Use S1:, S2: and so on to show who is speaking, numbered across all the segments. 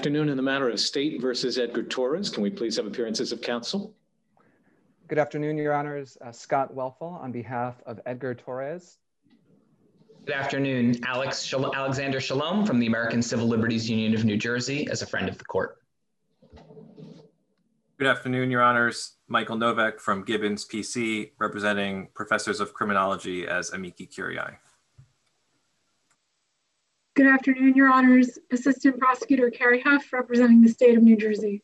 S1: afternoon. In the matter of State versus Edgar Torres, can we please have appearances of counsel?
S2: Good afternoon, Your Honors. Scott Welfel on behalf of Edgar Torres.
S3: Good afternoon. Alexander Shalom from the American Civil Liberties Union of New Jersey as a friend of the court.
S4: Good afternoon, Your Honors. Michael Novak from Gibbons PC, representing professors of criminology as amici curiae.
S5: Good afternoon, Your Honors. Assistant Prosecutor Carrie Huff, representing the state of New Jersey.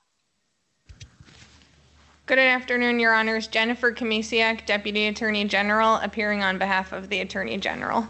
S6: Good afternoon, Your Honors. Jennifer Kamisiak, Deputy Attorney General, appearing on behalf of the Attorney General.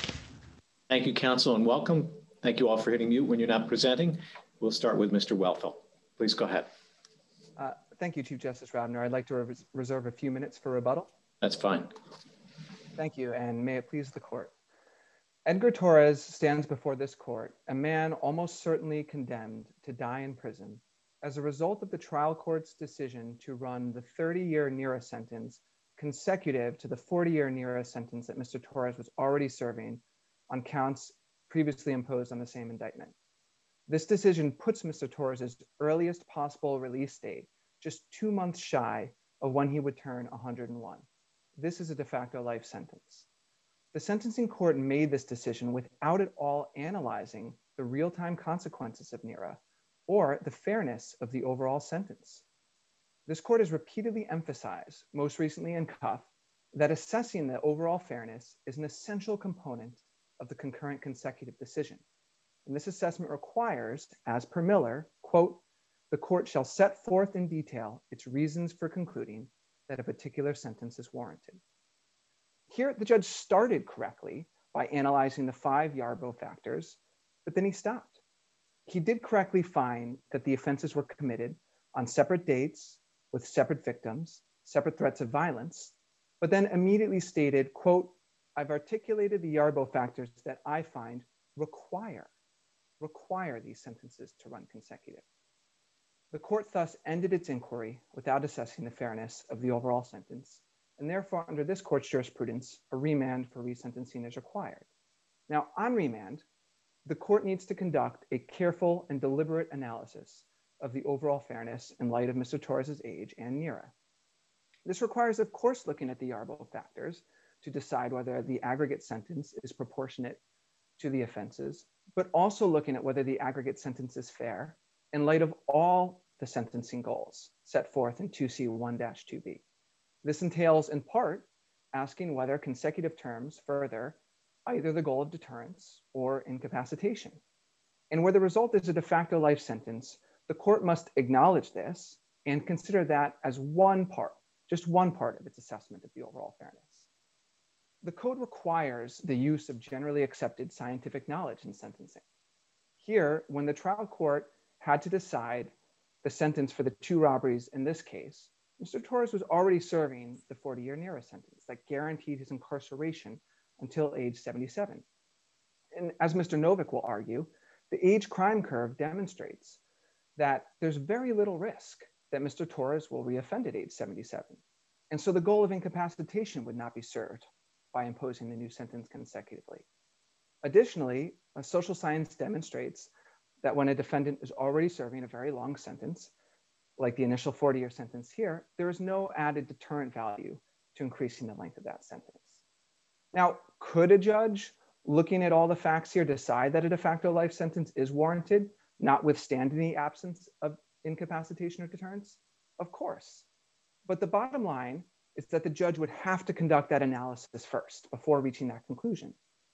S1: Thank you, counsel, and welcome. Thank you all for hitting mute when you're not presenting. We'll start with Mr. Welfel. Please go ahead.
S2: Thank you, Chief Justice Rabner. I'd like to reserve a few minutes for rebuttal.
S1: That's fine.
S2: Thank you, and may it please the court. Edgar Torres stands before this court, a man almost certainly condemned to die in prison as a result of the trial court's decision to run the 30-year NERA sentence consecutive to the 40-year NERA sentence that Mr. Torres was already serving on counts previously imposed on the same indictment. This decision puts Mr. Torres' earliest possible release date just 2 months shy of when he would turn 101. This is a de facto life sentence. The sentencing court made this decision without at all analyzing the real-time consequences of NERA or the fairness of the overall sentence. This court has repeatedly emphasized, most recently in Cuff, that assessing the overall fairness is an essential component of the concurrent consecutive decision. And this assessment requires, as per Miller, quote, "The court shall set forth in detail its reasons for concluding that a particular sentence is warranted." Here, the judge started correctly by analyzing the 5 Yarbrough factors, but then he stopped. He did correctly find that the offenses were committed on separate dates with separate victims, separate threats of violence, but then immediately stated, quote, "I've articulated the Yarbrough factors that I find require these sentences to run consecutive." The court thus ended its inquiry without assessing the fairness of the overall sentence, and therefore under this court's jurisprudence, a remand for resentencing is required. Now on remand, the court needs to conduct a careful and deliberate analysis of the overall fairness in light of Mr. Torres' age and NERA. This requires, of course, looking at the Yarbrough factors to decide whether the aggregate sentence is proportionate to the offenses, but also looking at whether the aggregate sentence is fair in light of all the sentencing goals set forth in 2C1-2B. This entails, in part, asking whether consecutive terms further either the goal of deterrence or incapacitation. And where the result is a de facto life sentence, the court must acknowledge this and consider that as one part, just one part of its assessment of the overall fairness. The code requires the use of generally accepted scientific knowledge in sentencing. Here, when the trial court had to decide the sentence for the 2 robberies in this case, Mr. Torres was already serving the 40-year NERA sentence that guaranteed his incarceration until age 77. And as Mr. Novak will argue, the age crime curve demonstrates that there's very little risk that Mr. Torres will reoffend at age 77. And so the goal of incapacitation would not be served by imposing the new sentence consecutively. Additionally, social science demonstrates that when a defendant is already serving a very long sentence, like the initial 40-year sentence here, there is no added deterrent value to increasing the length of that sentence. Now, could a judge, looking at all the facts here, decide that a de facto life sentence is warranted, notwithstanding the absence of incapacitation or deterrence? Of course. But the bottom line is that the judge would have to conduct that analysis first before reaching that conclusion.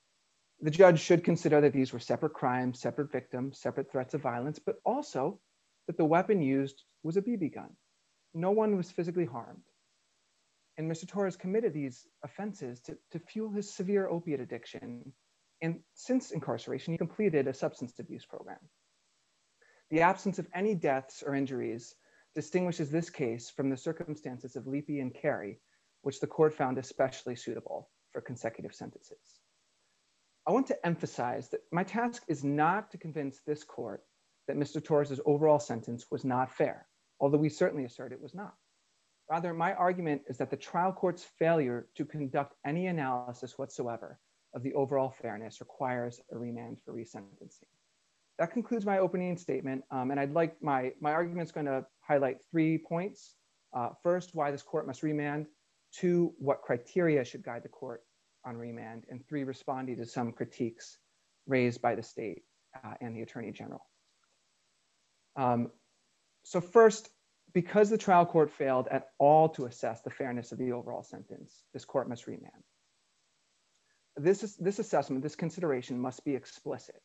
S2: The judge should consider that these were separate crimes, separate victims, separate threats of violence, but also that the weapon used was a BB gun. No one was physically harmed. And Mr. Torres committed these offenses to fuel his severe opiate addiction. And since incarceration, he completed a substance abuse program. The absence of any deaths or injuries distinguishes this case from the circumstances of Leapy and Carey, which the court found especially suitable for consecutive sentences. I want to emphasize that my task is not to convince this court that Mr. Torres' overall sentence was not fair, although we certainly assert it was not. Rather, my argument is that the trial court's failure to conduct any analysis whatsoever of the overall fairness requires a remand for resentencing. That concludes my opening statement. And I'd like my argument's going to highlight 3 points. First, why this court must remand. 2, what criteria should guide the court on remand. And 3, responding to some critiques raised by the state and the Attorney General. So first, because the trial court failed at all to assess the fairness of the overall sentence, this court must remand. This assessment, this consideration must be explicit.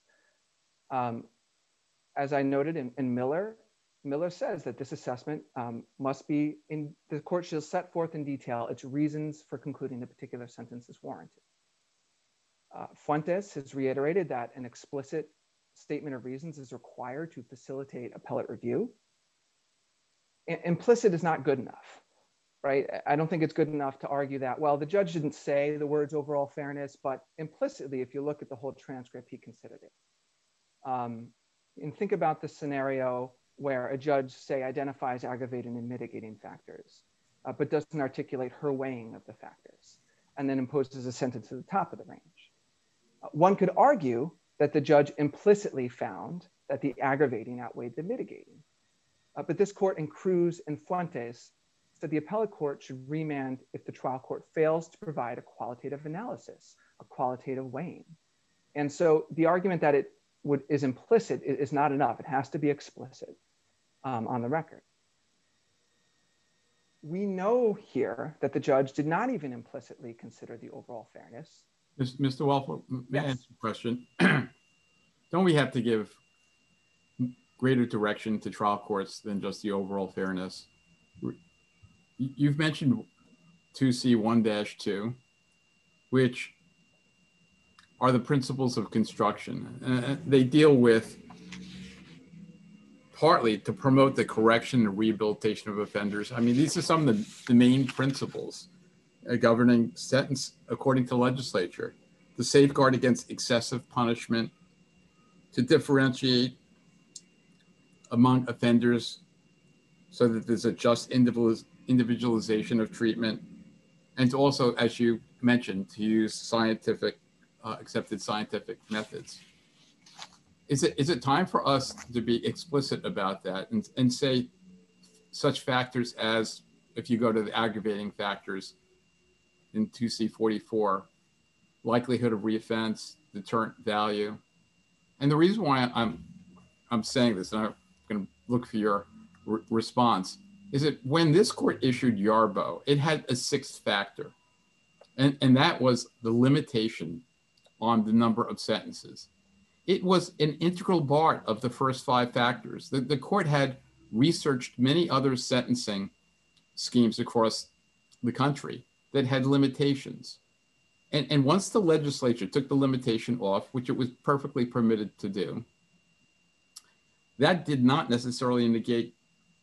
S2: As I noted in Miller, Miller says that this assessment must be the court shall set forth in detail its reasons for concluding the particular sentence is warranted. Fuentes has reiterated that an explicit statement of reasons is required to facilitate appellate review. Implicit is not good enough, right? I don't think it's good enough to argue that, well, the judge didn't say the words overall fairness, but implicitly, if you look at the whole transcript, he considered it. And think about the scenario where a judge, say, identifies aggravating and mitigating factors, but doesn't articulate her weighing of the factors, and then imposes a sentence at the top of the range. One could argue that the judge implicitly found that the aggravating outweighed the mitigating. But this court in Cruz and Fuentes said the appellate court should remand if the trial court fails to provide a qualitative analysis, a qualitative weighing. And so the argument that it is implicit is not enough. It has to be explicit on the record. We know here that the judge did not even implicitly consider the overall fairness.
S7: Mr. Welfel, may I ask a question? Don't we have to give greater direction to trial courts than just the overall fairness? You've mentioned 2C1-2, which are the principles of construction. They deal with partly to promote the correction and rehabilitation of offenders. I mean, these are some of the main principles governing sentence according to the legislature: to safeguard against excessive punishment, to differentiate among offenders so that there's a just individualization of treatment, and to also, as you mentioned, to use scientific, accepted scientific methods. Is it time for us to be explicit about that and say such factors as, if you go to the aggravating factors in 2C44, likelihood of reoffense, deterrent value? And the reason why I'm saying this, and I'm going to look for your response, is that when this court issued Yarbo, it had a 6th factor, and that was the limitation on the number of sentences. It was an integral part of the first 5 factors. The court had researched many other sentencing schemes across the country that had limitations. And once the legislature took the limitation off, which it was perfectly permitted to do, that did not necessarily negate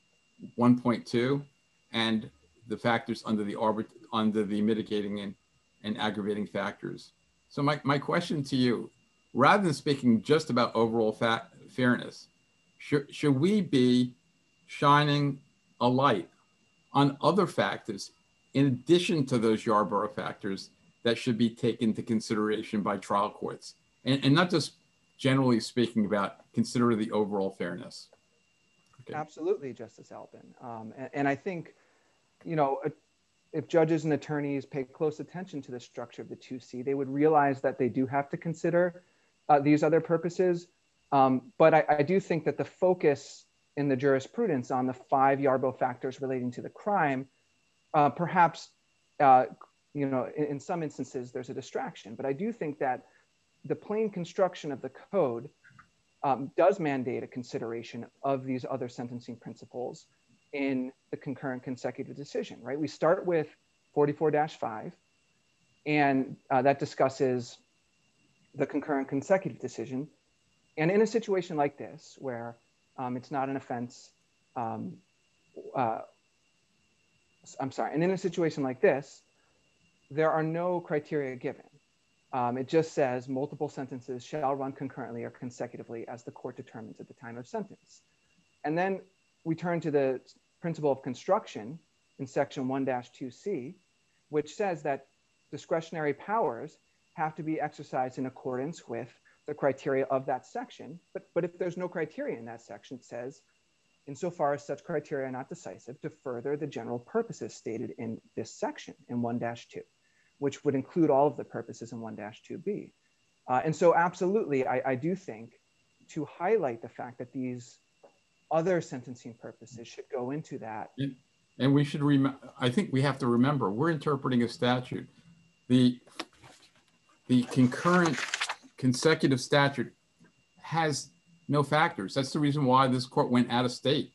S7: 1.2 and the factors under the mitigating and aggravating factors. So my question to you, rather than speaking just about overall fairness, should we be shining a light on other factors in addition to those Yarborough factors that should be taken into consideration by trial courts, and not just generally speaking about consider the overall fairness? Okay.
S2: Absolutely, Justice Alpin. And I think, you know, if judges and attorneys pay close attention to the structure of the 2C, they would realize that they do have to consider these other purposes. But I do think that the focus in the jurisprudence on the 5 Yarborough factors relating to the crime, perhaps, you know, in some instances, there's a distraction. But I do think that the plain construction of the code does mandate a consideration of these other sentencing principles in the concurrent consecutive decision, right? We start with 44-5, and that discusses the concurrent consecutive decision. And in a situation like this, where it's not an offense, and in a situation like this, there are no criteria given. It just says multiple sentences shall run concurrently or consecutively as the court determines at the time of sentence. And then we turn to the principle of construction in section 1-2C, which says that discretionary powers have to be exercised in accordance with the criteria of that section. But if there's no criteria in that section, it says, insofar as such criteria are not decisive, to further the general purposes stated in this section in 1-2, which would include all of the purposes in 1-2B. And so absolutely, I do think to highlight the fact that these other sentencing purposes should go into that.
S7: And we should I think we have to remember, we're interpreting a statute. The concurrent consecutive statute has no factors. That's the reason why this court went out of state.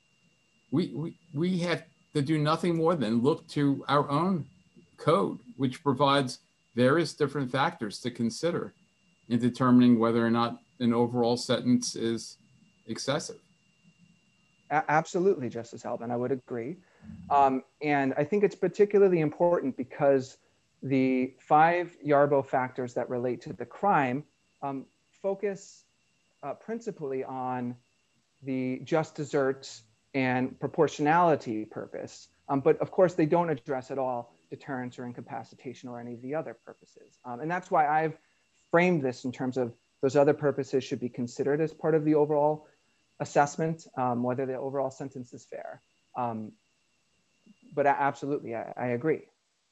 S7: We had to do nothing more than look to our own code, which provides various different factors to consider in determining whether or not an overall sentence is excessive.
S2: Absolutely, Justice Albin, I would agree. And I think it's particularly important because the 5 Yarbo factors that relate to the crime focus principally on the just desserts and proportionality purpose. But of course, they don't address at all deterrence or incapacitation or any of the other purposes. And that's why I've framed this in terms of those other purposes should be considered as part of the overall assessment, whether the overall sentence is fair. But absolutely, I agree.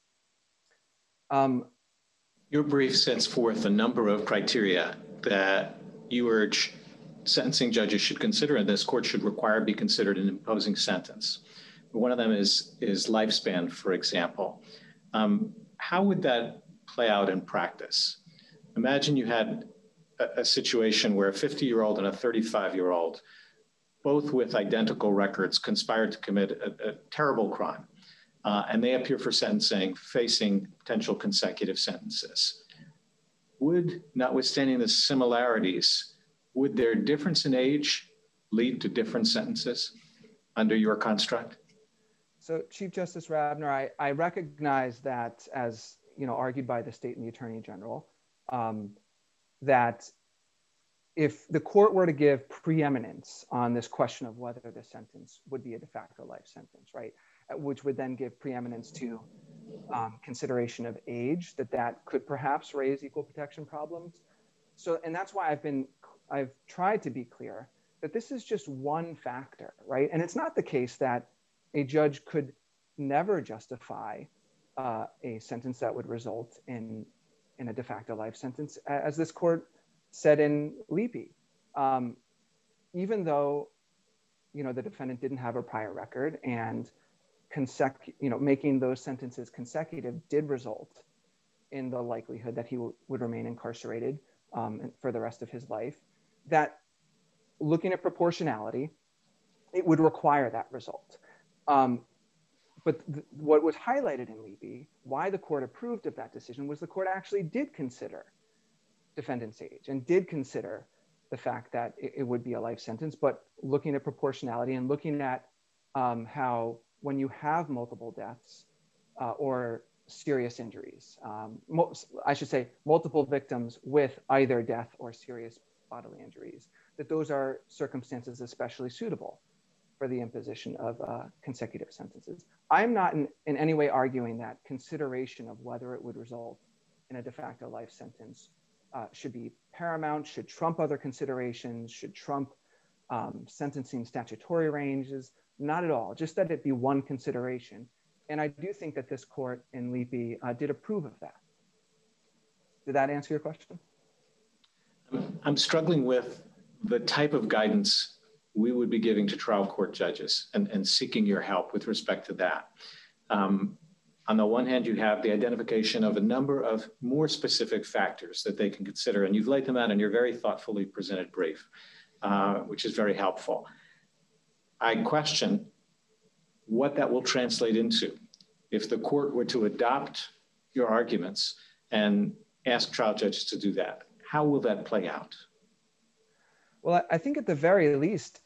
S1: Your brief sets forth a number of criteria that you urge sentencing judges should consider and this court should require be considered in imposing sentence. One of them is lifespan, for example. How would that play out in practice? Imagine you had a situation where a 50-year-old and a 35-year-old, both with identical records, conspired to commit a terrible crime. And they appear for sentencing, facing potential consecutive sentences. Would, notwithstanding the similarities, would their difference in age lead to different sentences under your construct?
S2: So Chief Justice Rabner, I recognize that, as argued by the state and the Attorney General, that if the court were to give preeminence on this question of whether the sentence would be a de facto life sentence, right, which would then give preeminence to consideration of age, that could perhaps raise equal protection problems. So, and that's why I've tried to be clear that this is just one factor, right? And it's not the case that a judge could never justify a sentence that would result in a de facto life sentence, as this court said in Levy. Even though, the defendant didn't have a prior record and making those sentences consecutive did result in the likelihood that he would remain incarcerated for the rest of his life, that looking at proportionality, it would require that result. But what was highlighted in Levy, why the court approved of that decision, was the court actually did consider defendant's age and did consider the fact that it would be a life sentence, but looking at proportionality and looking at how when you have multiple deaths or serious injuries, I should say multiple victims with either death or serious bodily injuries, that those are circumstances especially suitable for the imposition of consecutive sentences. I'm not in any way arguing that consideration of whether it would result in a de facto life sentence should be paramount, should trump other considerations, should trump sentencing statutory ranges, not at all, just that it be one consideration. And I do think that this court in Levy did approve of that. Did that answer your question?
S1: I'm struggling with the type of guidance we would be giving to trial court judges and seeking your help with respect to that. On the one hand, you have the identification of a number of more specific factors that they can consider, and you've laid them out in your very thoughtfully presented brief, which is very helpful. I question what that will translate into if the court were to adopt your arguments and ask trial judges to do that. How will that play out?
S2: Well, I think at the very least,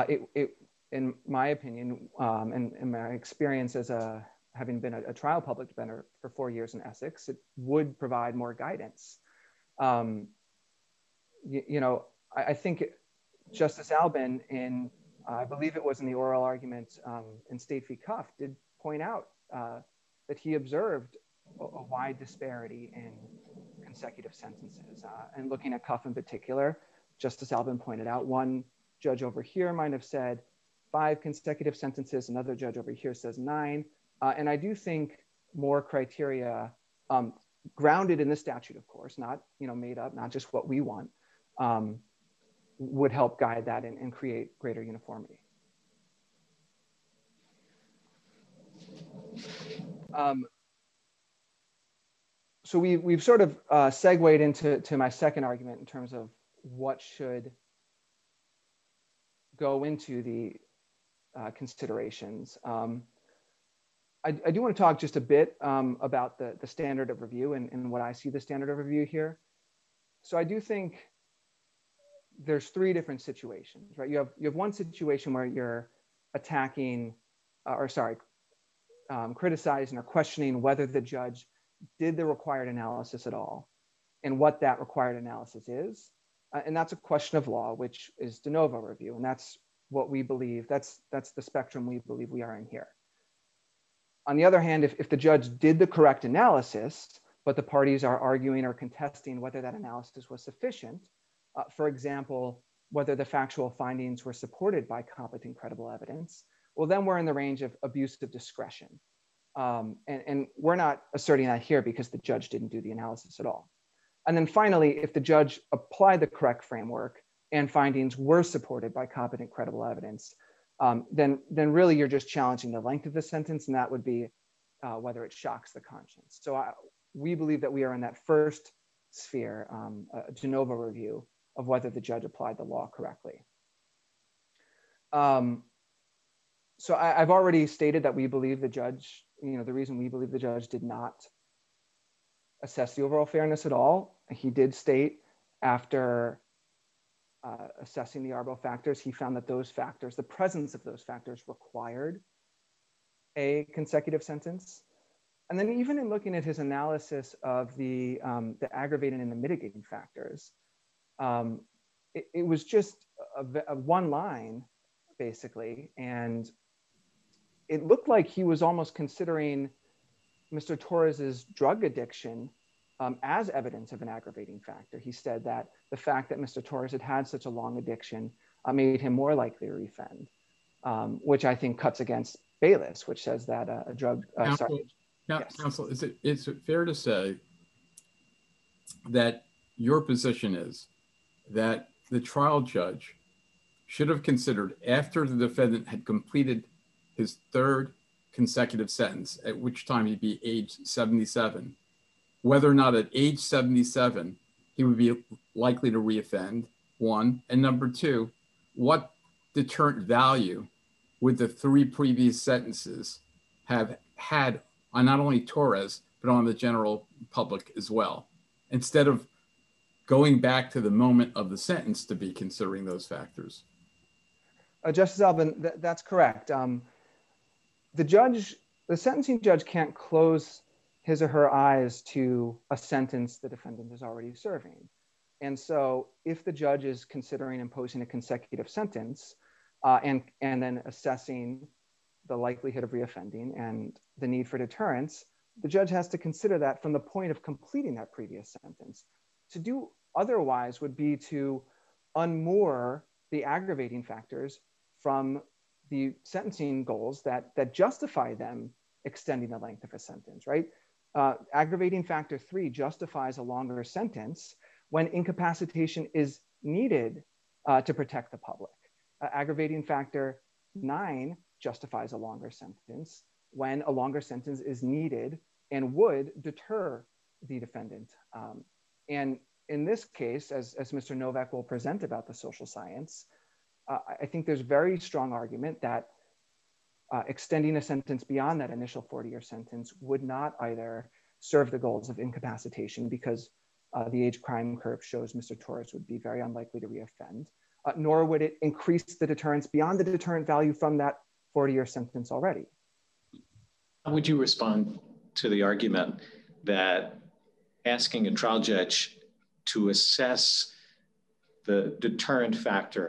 S2: in my opinion, and in my experience as having been a trial public defender for 4 years in Essex, it would provide more guidance. I think Justice Albin, I believe it was in the oral argument in State v. Cuff, did point out that he observed a wide disparity in consecutive sentences. And looking at Cuff in particular, Justice Albin pointed out, one judge over here might have said 5 consecutive sentences, another judge over here says 9. And I do think more criteria grounded in the statute, of course, not made up, not just what we want, would help guide that and create greater uniformity. So we've sort of segued into my second argument in terms of what should go into the considerations. I do want to talk just a bit about the standard of review and what I see the standard of review here. So I do think there's 3 different situations, right? You have one situation where you're attacking, criticizing or questioning whether the judge did the required analysis at all and what that required analysis is. And that's a question of law, which is de novo review. And that's what we believe, that's the spectrum we believe we are in here. On the other hand, if the judge did the correct analysis, but the parties are arguing or contesting whether that analysis was sufficient, for example, whether the factual findings were supported by competent, credible evidence, well, then we're in the range of abuse of discretion. And we're not asserting that here because the judge didn't do the analysis at all. And then finally, if the judge applied the correct framework and findings were supported by competent, credible evidence, then really you're just challenging the length of the sentence, and that would be whether it shocks the conscience. So we believe that we are in that first sphere, a de novo review of whether the judge applied the law correctly. So I've already stated that we believe the judge, the reason we believe the judge did not assess the overall fairness at all. He did state after assessing the Arbo factors, he found that those factors, the presence of those factors required a consecutive sentence. And then even in looking at his analysis of the aggravating and the mitigating factors, it was just a one line, basically. And it looked like he was almost considering Mr. Torres's drug addiction as evidence of an aggravating factor. He said that the fact that Mr. Torres had such a long addiction made him more likely to reoffend, which I think cuts against Bayless, which says that a drug.
S7: Counsel, is it fair to say that your position is that the trial judge should have considered, after the defendant had completed his 3rd consecutive sentence, at which time he'd be age 77, whether or not at age 77 he would be likely to reoffend, 1, and number 2, what deterrent value would the 3 previous sentences have had on not only Torres, but on the general public as well, instead of going back to the moment of the sentence to be considering those factors?
S2: Justice Albin, that's correct. The sentencing judge can't close his or her eyes to a sentence the defendant is already serving. And so if the judge is considering imposing a consecutive sentence and then assessing the likelihood of reoffending and the need for deterrence, the judge has to consider that from the point of completing that previous sentence. To do otherwise would be to unmoor the aggravating factors from the sentencing goals that justify them extending the length of a sentence, right? Aggravating factor 3 justifies a longer sentence when incapacitation is needed to protect the public. Aggravating factor 9 justifies a longer sentence when a longer sentence is needed and would deter the defendant. And in this case, as Mr. Novak will present about the social science, I think there's very strong argument that extending a sentence beyond that initial 40-year sentence would not either serve the goals of incapacitation, because the age crime curve shows Mr. Torres would be very unlikely to reoffend, nor would it increase the deterrence beyond the deterrent value from that 40-year sentence already.
S1: How would you respond to the argument that asking a trial judge to assess the deterrent factor,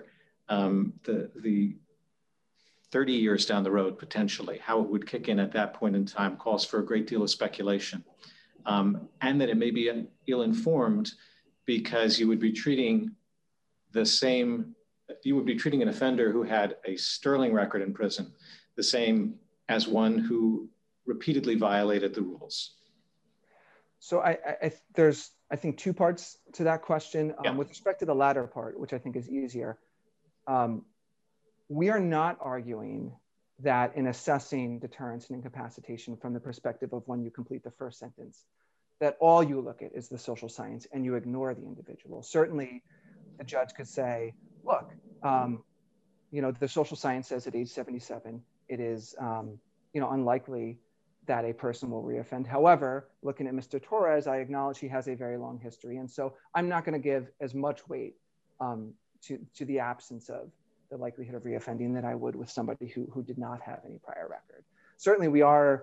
S1: the 30 years down the road, potentially, how it would kick in at that point in time calls for a great deal of speculation. and that it may be ill-informed because you would be treating an offender who had a sterling record in prison the same as one who repeatedly violated the rules.
S2: So there's, I think, two parts to that question.
S1: Yeah.
S2: With respect to the latter part, which I think is easier, we are not arguing that in assessing deterrence and incapacitation from the perspective of when you complete the first sentence, that all you look at is the social science and you ignore the individual. Certainly, the judge could say, look, the social science says at age 77, it is unlikely that a person will reoffend. However, looking at Mr. Torres, I acknowledge he has a very long history. And so I'm not going to give as much weight to the absence of the likelihood of reoffending that I would with somebody who did not have any prior record. Certainly we are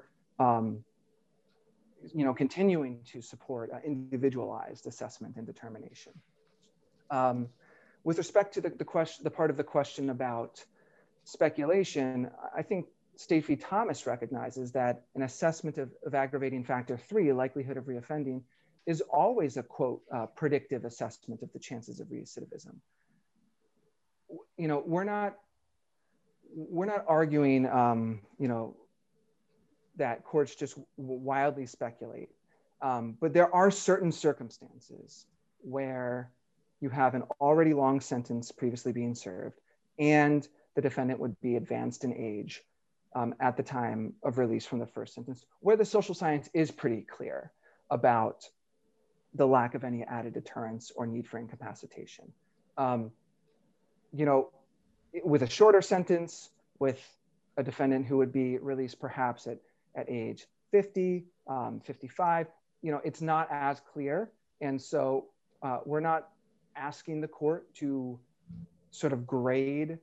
S2: continuing to support individualized assessment and determination. With respect to the part of the question about speculation, I think State v. Thomas recognizes that an assessment of aggravating factor 3, likelihood of reoffending, is always a, quote, predictive assessment of the chances of recidivism. We're not arguing, that courts just wildly speculate. But there are certain circumstances where you have an already long sentence previously being served and the defendant would be advanced in age at the time of release from the first sentence, where the social science is pretty clear about the lack of any added deterrence or need for incapacitation. With a shorter sentence, with a defendant who would be released perhaps at age 50, 55, it's not as clear. And so we're not asking the court to sort of grade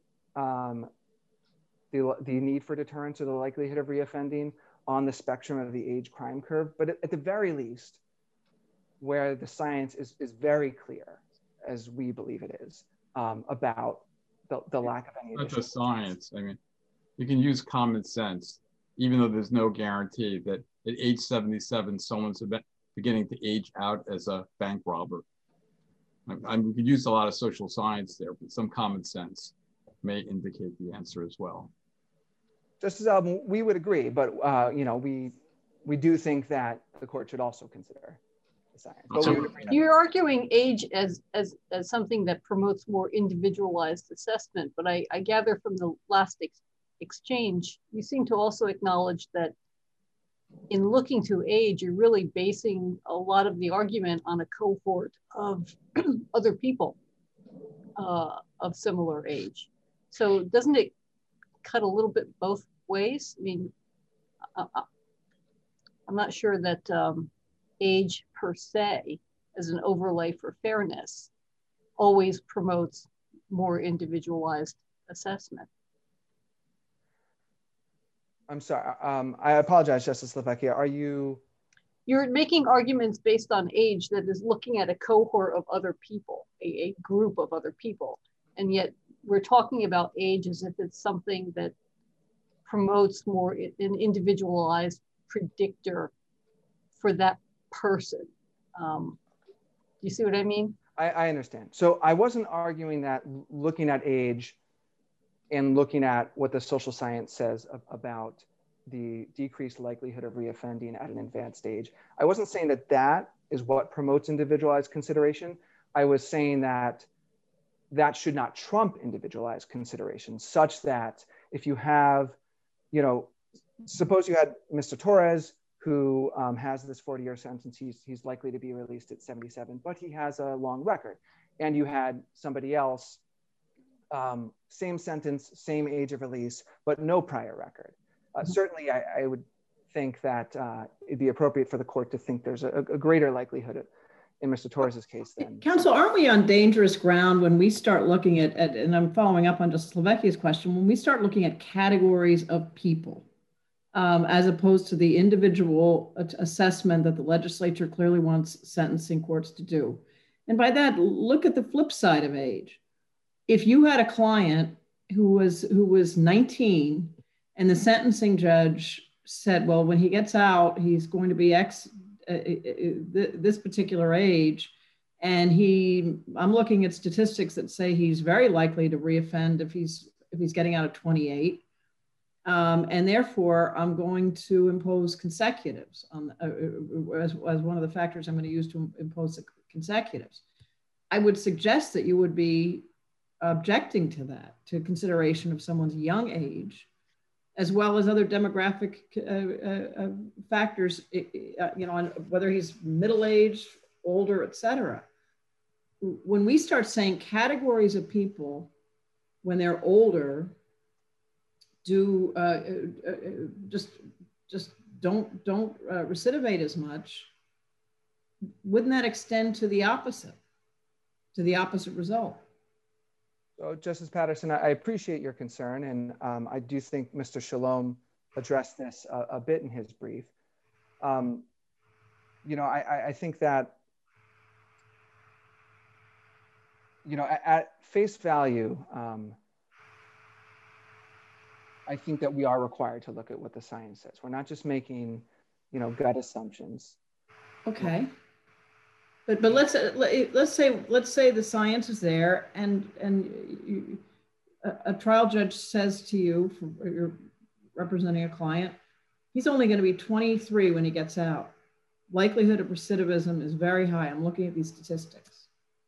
S2: the need for deterrence or the likelihood of reoffending on the spectrum of the age crime curve, but at the very least, where the science is very clear, as we believe it is, about the lack of any.
S7: Not just science. I mean, you can use common sense, even though there's no guarantee that at age 77, someone's beginning to age out as a bank robber. We could use a lot of social science there, but some common sense may indicate the answer as well.
S2: Justice Alban, we would agree, but we do think that the court should also consider the science.
S8: You're arguing age as something that promotes more individualized assessment, but I gather from the last exchange, you seem to also acknowledge that in looking to age, you're really basing a lot of the argument on a cohort of other people of similar age. So doesn't it cut a little bit both ways? I mean, I'm not sure that age per se, as an overlay for fairness, always promotes more individualized assessment.
S2: I'm sorry, I apologize, Justice LaVecchia. You're
S8: making arguments based on age that is looking at a cohort of other people, a group of other people. And yet we're talking about age as if it's something that promotes more an individualized predictor for that person. You see what I mean?
S2: I understand. So I wasn't arguing that looking at age and looking at what the social science says about the decreased likelihood of reoffending at an advanced age, I wasn't saying that that is what promotes individualized consideration. I was saying that that should not trump individualized consideration, such that if you have, suppose you had Mr. Torres, who has this 40-year sentence, he's likely to be released at 77, but he has a long record. And you had somebody else, same sentence, same age of release, but no prior record. Certainly, I would think that it'd be appropriate for the court to think there's a greater likelihood in Mr. Torres's case than.
S9: Counsel, aren't we on dangerous ground when we start looking at, and I'm following up on Justice Lavecchia's question, when we start looking at categories of people, as opposed to the individual assessment that the legislature clearly wants sentencing courts to do. And by that, look at the flip side of age. If you had a client who was 19 and the sentencing judge said, well, when he gets out, he's going to be X this particular age, and I'm looking at statistics that say he's very likely to reoffend if he's getting out at 28. And therefore, I'm going to impose consecutives on, as one of the factors I'm going to use to impose the consecutives. I would suggest that you would be objecting to that, to consideration of someone's young age, as well as other demographic factors, whether he's middle-aged, older, et cetera. When we start saying categories of people when they're older do just don't recidivate as much, wouldn't that extend to the opposite result?
S2: So, Justice Patterson, I appreciate your concern, and I do think Mr. Shalom addressed this a bit in his brief. I think that, at face value, I think that we are required to look at what the science says. We're not just making, gut assumptions.
S9: Okay. But let's say the science is there, and a trial judge says to you, you're representing a client, he's only going to be 23 when he gets out. Likelihood of recidivism is very high. I'm looking at these statistics.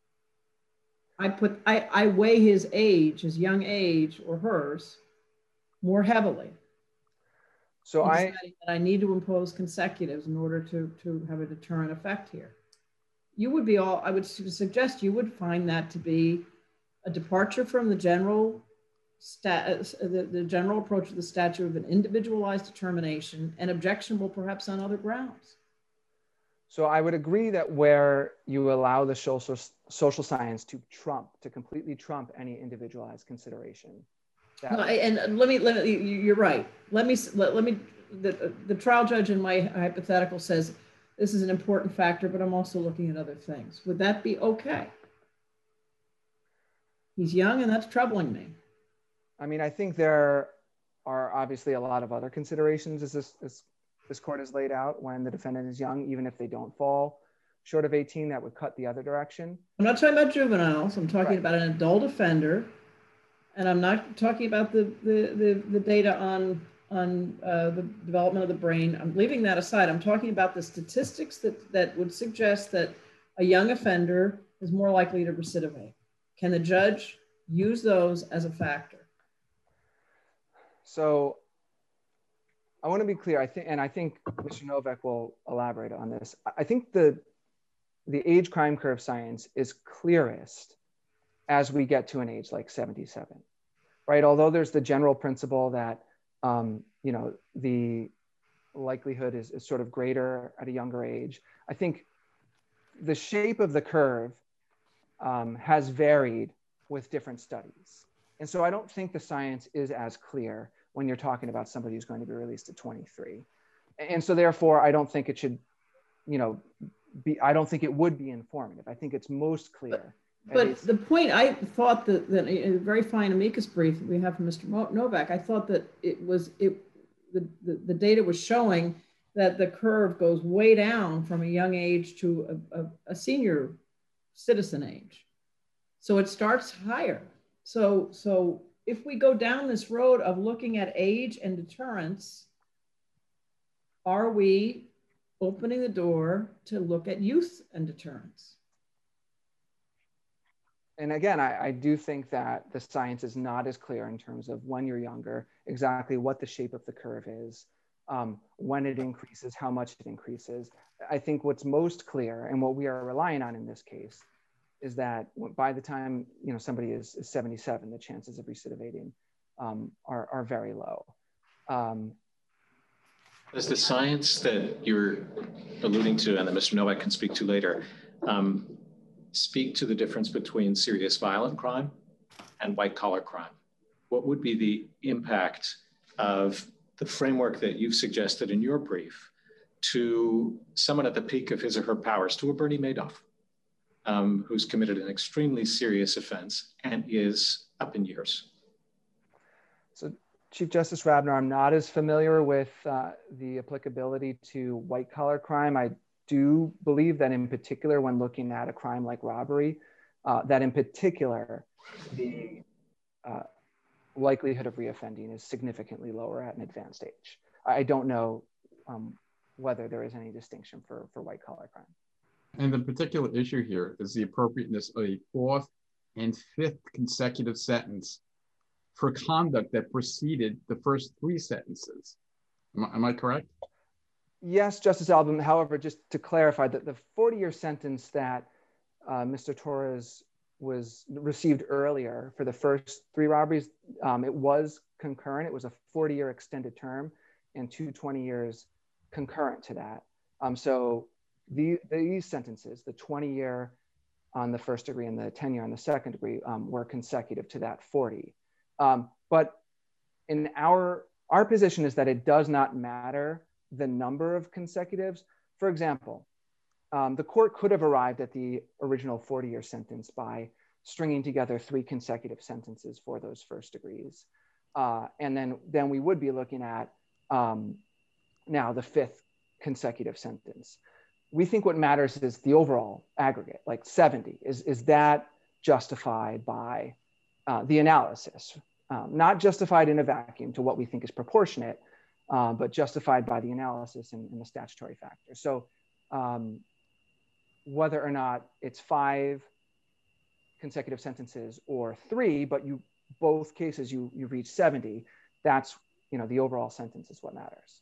S9: I weigh his age, his young age, or hers, more heavily.
S2: So
S9: I need to impose consecutives in order to have a deterrent effect here. I would suggest you would find that to be a departure from the general the general approach to the statute of an individualized determination, and objectionable perhaps on other grounds.
S2: So I would agree that where you allow the social science to completely trump any individualized consideration.
S9: You're right. The trial judge in my hypothetical says, this is an important factor, but I'm also looking at other things. Would that be okay? He's young, and that's troubling me.
S2: I mean, I think there are obviously a lot of other considerations as this court has laid out when the defendant is young, even if they don't fall short of 18, that would cut the other direction.
S9: I'm not talking about juveniles. I'm talking about an adult offender, and I'm not talking about the data on the development of the brain. I'm leaving that aside. I'm talking about the statistics that would suggest that a young offender is more likely to recidivate. Can the judge use those as a factor?
S2: So I want to be clear. I think Mr. Novak will elaborate on this. I think the age crime curve science is clearest as we get to an age like 77, right? Although there's the general principle that the likelihood is sort of greater at a younger age. I think the shape of the curve has varied with different studies. And so I don't think the science is as clear when you're talking about somebody who's going to be released at 23. And so therefore, I don't think it should, I don't think it would be informative. I think it's most clear.
S9: But the point, I thought that a very fine amicus brief that we have from Mr. Novak, I thought that the data was showing that the curve goes way down from a young age to a senior citizen age. So it starts higher. So if we go down this road of looking at age and deterrence, are we opening the door to look at youth and deterrence?
S2: And again, I do think that the science is not as clear in terms of when you're younger, exactly what the shape of the curve is, when it increases, how much it increases. I think what's most clear and what we are relying on in this case is that by the time somebody is 77, the chances of recidivating are very low.
S1: Does the science that you're alluding to and that Mr. Novak can speak to later speak to the difference between serious violent crime and white collar crime? What would be the impact of the framework that you've suggested in your brief to someone at the peak of his or her powers, to a Bernie Madoff, who's committed an extremely serious offense and is up in years?
S2: So Chief Justice Rabner, I'm not as familiar with the applicability to white collar crime. I do believe that in particular, when looking at a crime like robbery, that in particular, the likelihood of reoffending is significantly lower at an advanced age. I don't know whether there is any distinction for white collar crime.
S7: And the particular issue here is the appropriateness of a fourth and fifth consecutive sentence for conduct that preceded the first three sentences. Am I correct?
S2: Yes, Justice Albom. However, just to clarify, that the 40-year sentence that Mr. Torres received earlier for the first three robberies, it was concurrent. It was a 40-year extended term and 20 years concurrent to that. So these sentences, the 20-year on the first degree and the 10-year on the second degree, were consecutive to that 40. But in our position is that it does not matter the number of consecutives. For example, the court could have arrived at the original 40-year sentence by stringing together 3 consecutive sentences for those first degrees. And then we would be looking at now the 5th consecutive sentence. We think what matters is the overall aggregate, like 70. Is that justified by the analysis? Not justified in a vacuum to what we think is proportionate, but justified by the analysis and the statutory factors. So whether or not it's 5 consecutive sentences or 3, but both cases you reach 70, that's, the overall sentence is what matters.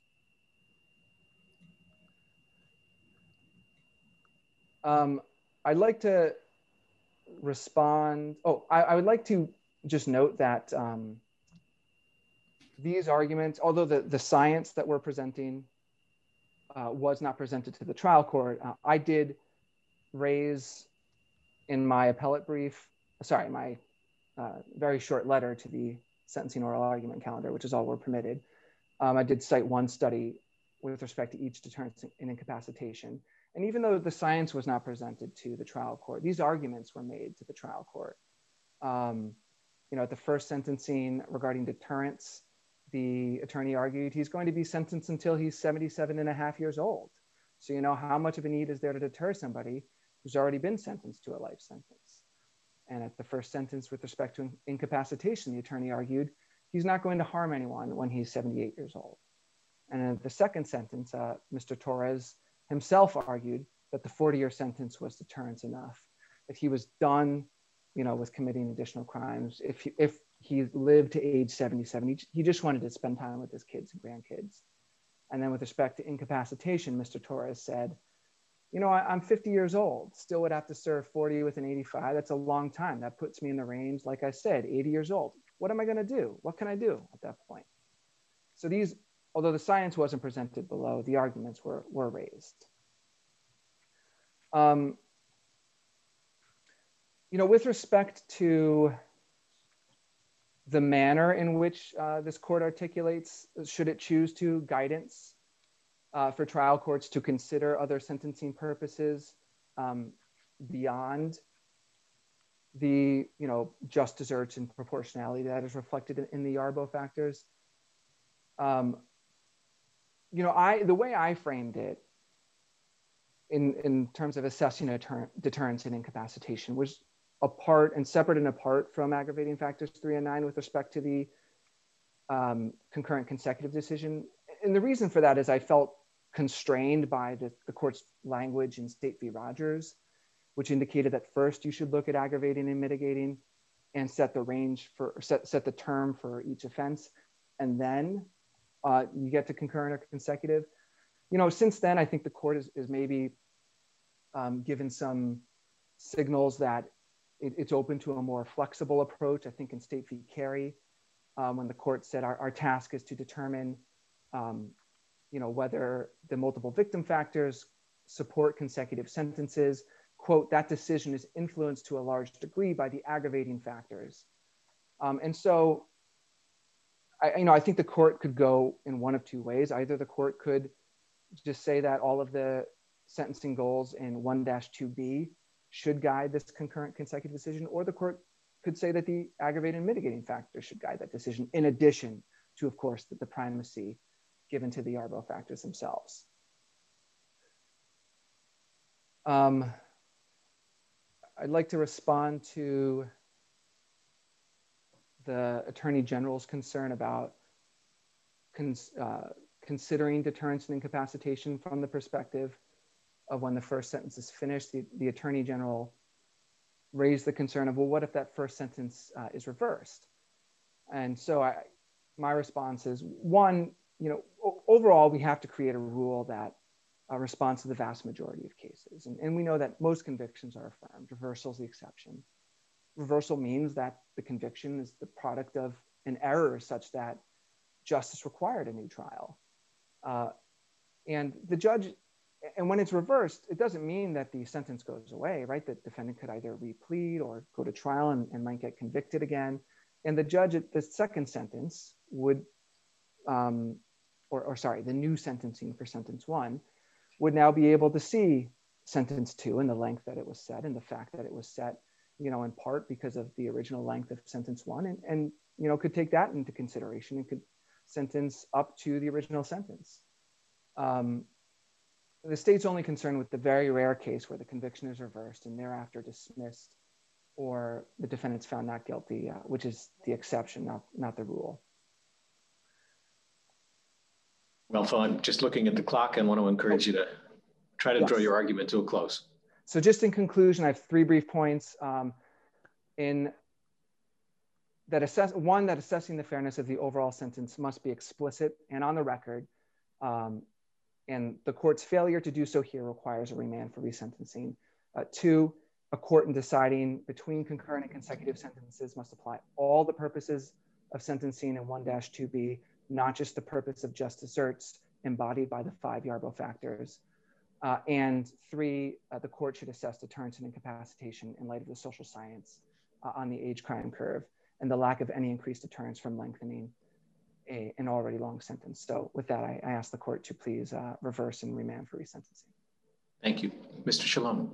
S2: I'd like to respond. I would like to just note that these arguments, although the science that we're presenting was not presented to the trial court, I did raise in my appellate brief, my very short letter to the sentencing oral argument calendar, which is all we're permitted. I did cite one study with respect to each deterrence and incapacitation. And even though the science was not presented to the trial court, these arguments were made to the trial court. At the first sentencing regarding deterrence, the attorney argued he's going to be sentenced until he's 77 and a half years old. So how much of a need is there to deter somebody who's already been sentenced to a life sentence? And at the first sentence with respect to incapacitation, the attorney argued he's not going to harm anyone when he's 78 years old. And at the second sentence, Mr. Torres himself argued that the 40-year sentence was deterrence enough. If he was done, with committing additional crimes, if he lived to age 77, he just wanted to spend time with his kids and grandkids. And then with respect to incapacitation, Mr. Torres said, I'm 50 years old, still would have to serve 40 with an 85. That's a long time. That puts me in the range, like I said, 80 years old. What am I going to do? What can I do at that point? So these, although the science wasn't presented below, the arguments were raised. With respect to the manner in which this court articulates, should it choose to, guidance for trial courts to consider other sentencing purposes beyond the, just deserts and proportionality that is reflected in the Yarbo factors. The way I framed it in terms of assessing deterrence and incapacitation was separate and apart from aggravating factors 3 and 9 with respect to the concurrent consecutive decision. And the reason for that is I felt constrained by the court's language in State v. Rogers, which indicated that first you should look at aggravating and mitigating and set the range set the term for each offense. And then you get to concurrent or consecutive. Since then, I think the court is maybe given some signals that it's open to a more flexible approach. I think in State v. Carey, when the court said our task is to determine whether the multiple victim factors support consecutive sentences, quote, that decision is influenced to a large degree by the aggravating factors. And so, I think the court could go in one of two ways. Either the court could just say that all of the sentencing goals in 1-2B should guide this concurrent consecutive decision, or the court could say that the aggravating and mitigating factors should guide that decision, in addition to, of course, the primacy given to the Yarbo factors themselves. I'd like to respond to the Attorney General's concern about considering deterrence and incapacitation from the perspective of when the first sentence is finished. The Attorney General raised the concern of, well, what if that first sentence is reversed? And so my response is, one, overall, we have to create a rule that responds to the vast majority of cases. And we know that most convictions are affirmed. Reversal is the exception. Reversal means that the conviction is the product of an error such that justice required a new trial. And the judge, and when it's reversed, it doesn't mean that the sentence goes away, right? The defendant could either replead or go to trial and might get convicted again. And the judge at the second sentence would, the new sentencing for sentence one would now be able to see sentence two and the length that it was set, and the fact that it was set, in part because of the original length of sentence one, and could take that into consideration and could sentence up to the original sentence. The state's only concerned with the very rare case where the conviction is reversed and thereafter dismissed, or the defendant's found not guilty, which is the exception, not the rule.
S1: Well, Phil, I'm just looking at the clock and want to encourage you to try to draw your argument to a close.
S2: So just in conclusion, I have three brief points. That assessing the fairness of the overall sentence must be explicit and on the record. And the court's failure to do so here requires a remand for resentencing. Two, a court in deciding between concurrent and consecutive sentences must apply all the purposes of sentencing in 1-2B, not just the purpose of just desserts embodied by the 5 Yarborough factors. And three, the court should assess deterrence and incapacitation in light of the social science on the age crime curve and the lack of any increased deterrence from lengthening an already long sentence. So with that, I ask the court to please reverse and remand for resentencing.
S1: Thank you. Mr. Shalom.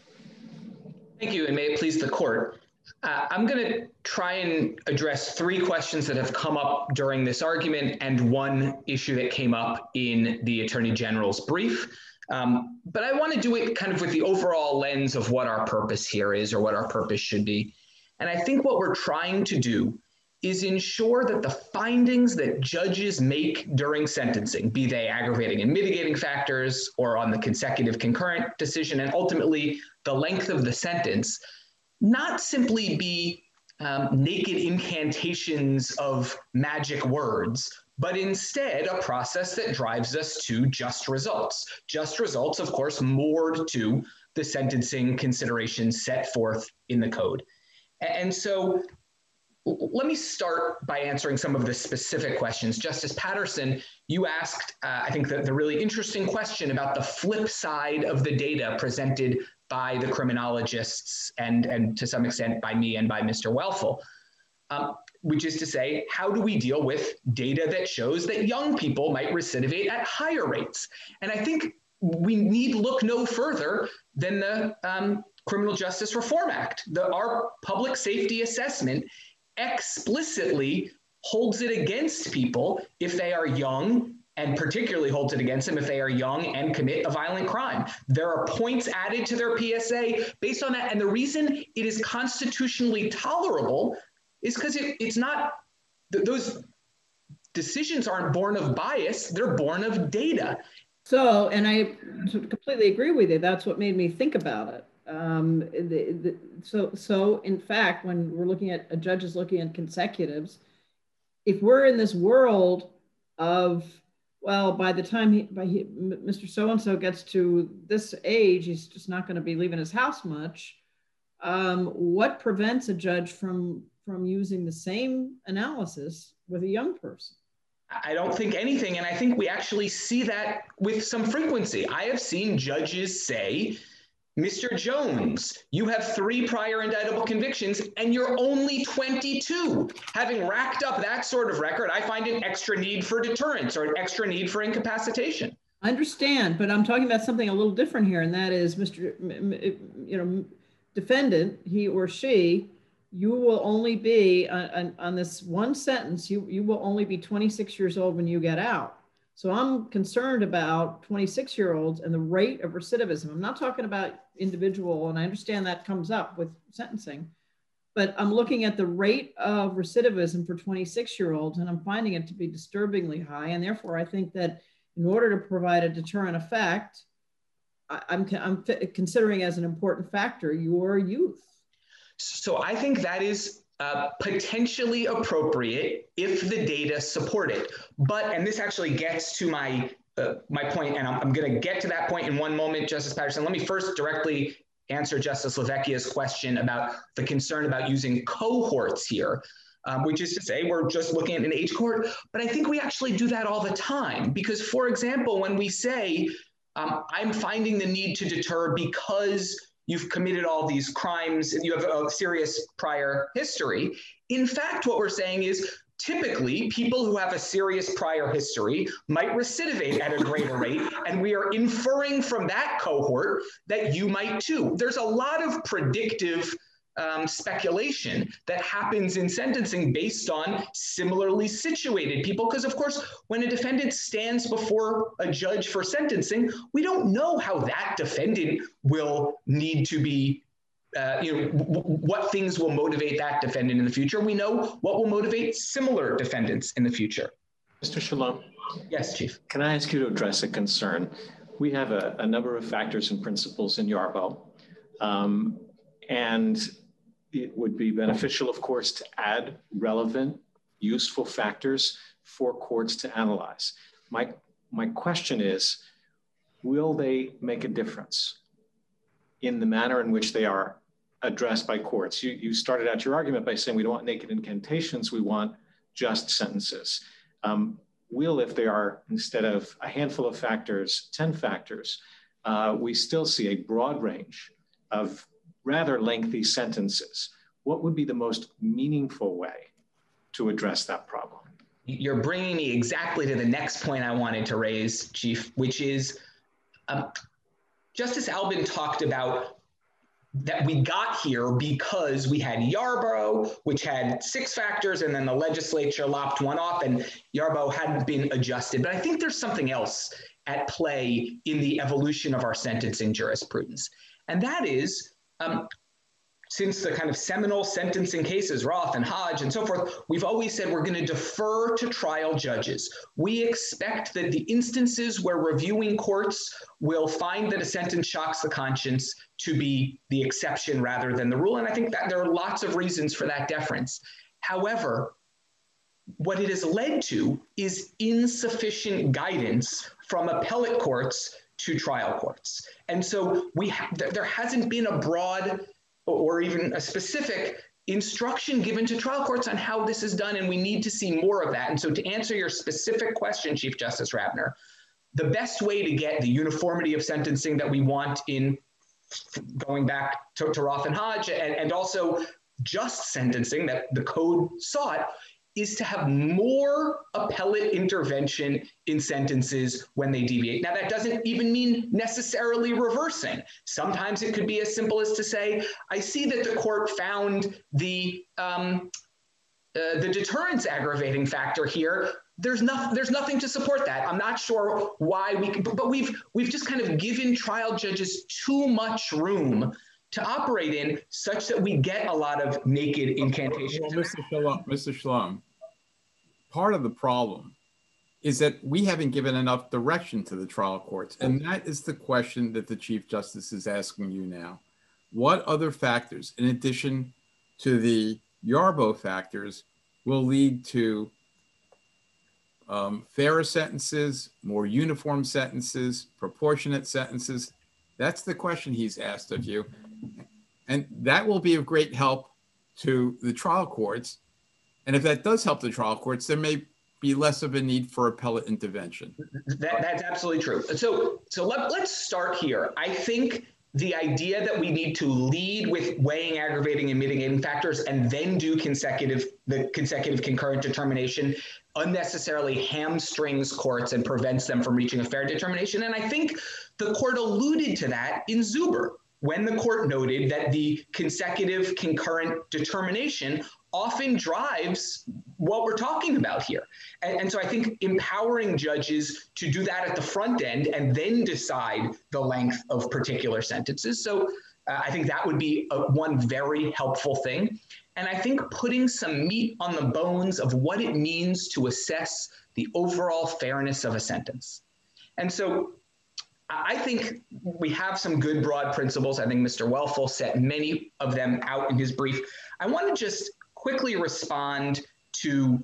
S3: Thank you, and may it please the court. I'm going to try and address three questions that have come up during this argument and one issue that came up in the Attorney General's brief. But I want to do it kind of with the overall lens of what our purpose here is, or what our purpose should be. And I think what we're trying to do is ensure that the findings that judges make during sentencing, be they aggravating and mitigating factors or on the consecutive concurrent decision, and ultimately the length of the sentence, not simply be naked incantations of magic words, but instead a process that drives us to just results. Just results, of course, moored to the sentencing considerations set forth in the code. And so let me start by answering some of the specific questions. Justice Patterson, you asked, I think, the really interesting question about the flip side of the data presented by the criminologists and to some extent by me and by Mr. Welfel, which is to say, how do we deal with data that shows that young people might recidivate at higher rates? And I think we need look no further than the Criminal Justice Reform Act. Our public safety assessment explicitly holds it against people if they are young, and particularly holds it against them if they are young and commit a violent crime. There are points added to their PSA based on that. And the reason it is constitutionally tolerable is because it's not, those decisions aren't born of bias, they're born of data.
S9: So, and I completely agree with you. That's what made me think about it. So in fact, when we're looking at a judge is looking at consecutives, if we're in this world of, well, by the time Mr. So-and-so gets to this age, he's just not going to be leaving his house much. What prevents a judge from using the same analysis with a young person?
S3: I don't think anything. And I think we actually see that with some frequency. I have seen judges say, Mr. Jones, you have 3 prior indictable convictions and you're only 22. Having racked up that sort of record, I find an extra need for deterrence or an extra need for incapacitation.
S9: I understand, but I'm talking about something a little different here, and that is defendant, he or she, you will only be on this one sentence, you will only be 26 years old when you get out. So I'm concerned about 26-year-olds and the rate of recidivism. I'm not talking about individual, and I understand that comes up with sentencing, but I'm looking at the rate of recidivism for 26-year-olds, and I'm finding it to be disturbingly high. And therefore, I think that in order to provide a deterrent effect, I'm considering as an important factor your youth.
S3: So I think that is potentially appropriate if the data support it. But, and this actually gets to my point, and I'm going to get to that point in one moment, Justice Patterson. Let me first directly answer Justice LaVecchia's question about the concern about using cohorts here, which is to say we're just looking at an age cohort. But I think we actually do that all the time because, for example, when we say, I'm finding the need to deter because you've committed all these crimes and you have a serious prior history. In fact, what we're saying is typically people who have a serious prior history might recidivate at a greater rate, and we are inferring from that cohort that you might too. There's a lot of predictive speculation that happens in sentencing based on similarly situated people. Because of course, when a defendant stands before a judge for sentencing, we don't know how that defendant will need to be, what things will motivate that defendant in the future. We know what will motivate similar defendants in the future.
S1: Mr. Shalom.
S3: Yes, Chief.
S1: Can I ask you to address a concern? We have a number of factors and principles in YARBO, and it would be beneficial, of course, to add relevant, useful factors for courts to analyze. My question is, will they make a difference in the manner in which they are addressed by courts? You started out your argument by saying we don't want naked incantations, we want just sentences. Will, if they are, instead of a handful of factors, 10 factors, we still see a broad range of rather lengthy sentences. What would be the most meaningful way to address that problem?
S3: You're bringing me exactly to the next point I wanted to raise, Chief, which is Justice Albin talked about that we got here because we had YARBO, which had 6 factors, and then the legislature lopped one off, and YARBO hadn't been adjusted. But I think there's something else at play in the evolution of our sentencing jurisprudence. And that is, since the kind of seminal sentencing cases, Roth and Hodge and so forth, we've always said we're going to defer to trial judges. We expect that the instances where reviewing courts will find that a sentence shocks the conscience to be the exception rather than the rule. And I think that there are lots of reasons for that deference. However, what it has led to is insufficient guidance from appellate courts to trial courts. And so there hasn't been a broad or even a specific instruction given to trial courts on how this is done, and we need to see more of that. And so to answer your specific question, Chief Justice Rabner, the best way to get the uniformity of sentencing that we want in going back to Roth and Hodge, and also just sentencing that the code sought, is to have more appellate intervention in sentences when they deviate. Now, that doesn't even mean necessarily reversing. Sometimes it could be as simple as to say, I see that the court found the deterrence aggravating factor here. There's nothing to support that. I'm not sure why we can, but we've just kind of given trial judges too much room to operate in, such that we get a lot of naked incantations.
S7: Well, Mr. Shalom, part of the problem is that we haven't given enough direction to the trial courts. And that is the question that the Chief Justice is asking you now. What other factors, in addition to the YARBO factors, will lead to fairer sentences, more uniform sentences, proportionate sentences? That's the question he's asked of you. And that will be of great help to the trial courts. And if that does help the trial courts, there may be less of a need for appellate intervention.
S3: That's absolutely true. So let's start here. I think the idea that we need to lead with weighing aggravating and mitigating factors and then do the consecutive concurrent determination unnecessarily hamstrings courts and prevents them from reaching a fair determination. And I think the court alluded to that in Zuber, when the court noted that the consecutive concurrent determination often drives what we're talking about here. And so I think empowering judges to do that at the front end and then decide the length of particular sentences. So I think that would be one very helpful thing. And I think putting some meat on the bones of what it means to assess the overall fairness of a sentence. And so I think we have some good broad principles. I think Mr. Welfel set many of them out in his brief. I want to just quickly respond to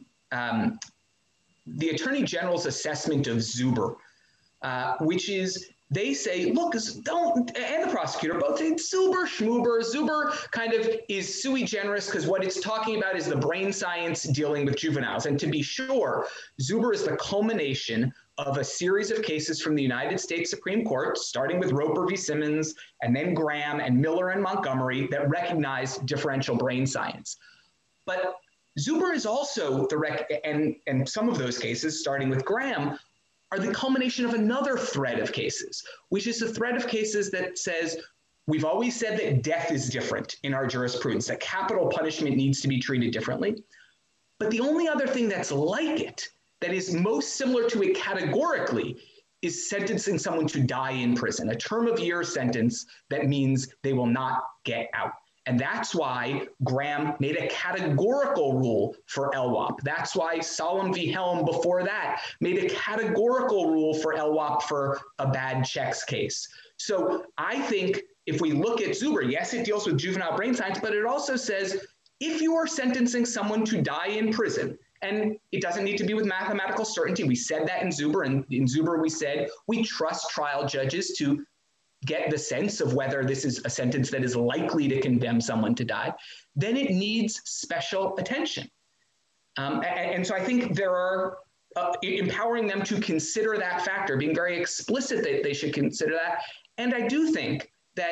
S3: the Attorney General's assessment of Zuber, which is they say, look, don't, and the prosecutor both say Zuber, schmoober. Zuber kind of is sui generis because what it's talking about is the brain science dealing with juveniles. And to be sure, Zuber is the culmination of a series of cases from the United States Supreme Court, starting with Roper v. Simmons, and then Graham and Miller and Montgomery, that recognize differential brain science. But Zuber is also and some of those cases, starting with Graham, are the culmination of another thread of cases, which is the thread of cases that says, we've always said that death is different in our jurisprudence, that capital punishment needs to be treated differently. But the only other thing that's like it, that is most similar to it categorically, is sentencing someone to die in prison, a term of year sentence that means they will not get out. And that's why Graham made a categorical rule for LWOP. That's why Solemn v. Helm before that made a categorical rule for LWOP for a bad checks case. So I think if we look at Zuber, yes, it deals with juvenile brain science, but it also says if you are sentencing someone to die in prison, and it doesn't need to be with mathematical certainty. We said that in Zuber, and in Zuber we said we trust trial judges to get the sense of whether this is a sentence that is likely to condemn someone to die, then it needs special attention. And so I think there are empowering them to consider that factor, being very explicit that they should consider that. And I do think that,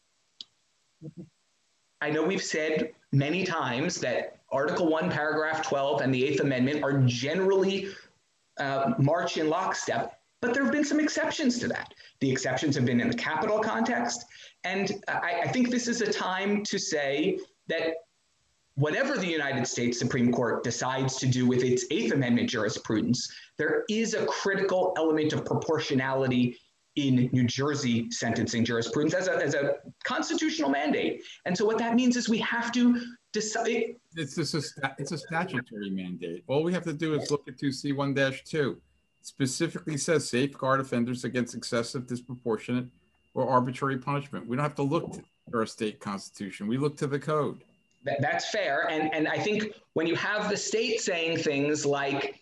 S3: I know we've said many times that Article 1, Paragraph 12 and the 8th Amendment are generally march in lockstep, but there have been some exceptions to that. The exceptions have been in the capital context. And I think this is a time to say that whatever the United States Supreme Court decides to do with its 8th Amendment jurisprudence, there is a critical element of proportionality in New Jersey sentencing jurisprudence as a constitutional mandate. And so what that means is we have to decide.
S7: It's a statutory mandate. All we have to do is look at 2C1-2. Specifically says safeguard offenders against excessive, disproportionate, or arbitrary punishment. We don't have to look to our state constitution. We look to the code.
S3: That's fair. And I think when you have the state saying things like,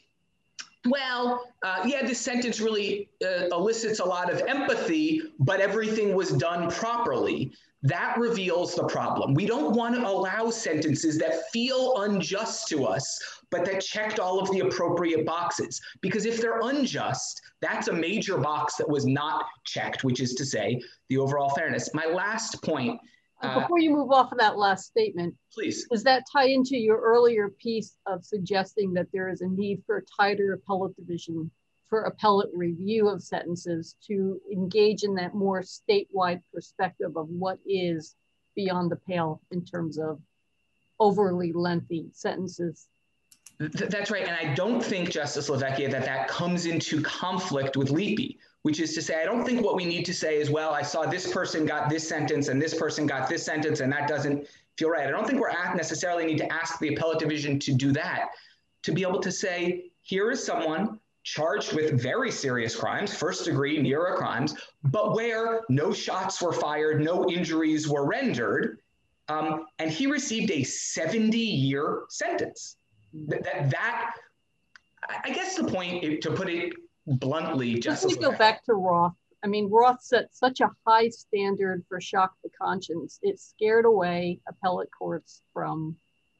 S3: well, yeah, this sentence really elicits a lot of empathy, but everything was done properly, that reveals the problem. We don't want to allow sentences that feel unjust to us, but that checked all of the appropriate boxes. Because if they're unjust, that's a major box that was not checked, which is to say the overall fairness. My last point.
S8: Before you move off of that last statement,
S3: please.
S8: Does that tie into your earlier piece of suggesting that there is a need for a tighter appellate division for appellate review of sentences to engage in that more statewide perspective of what is beyond the pale in terms of overly lengthy sentences?
S3: That's right. And I don't think, Justice LaVecchia, that comes into conflict with Leapy, which is to say, I don't think what we need to say is, well, I saw this person got this sentence and this person got this sentence, and that doesn't feel right. I don't think we're necessarily need to ask the appellate division to do that, to be able to say, here is someone charged with very serious crimes, first-degree NERA crimes, but where no shots were fired, no injuries were rendered, and he received a 70-year sentence. That I guess the point, to put it bluntly,
S8: just to go back to Roth. I mean, Roth set such a high standard for shock the conscience. It scared away appellate courts from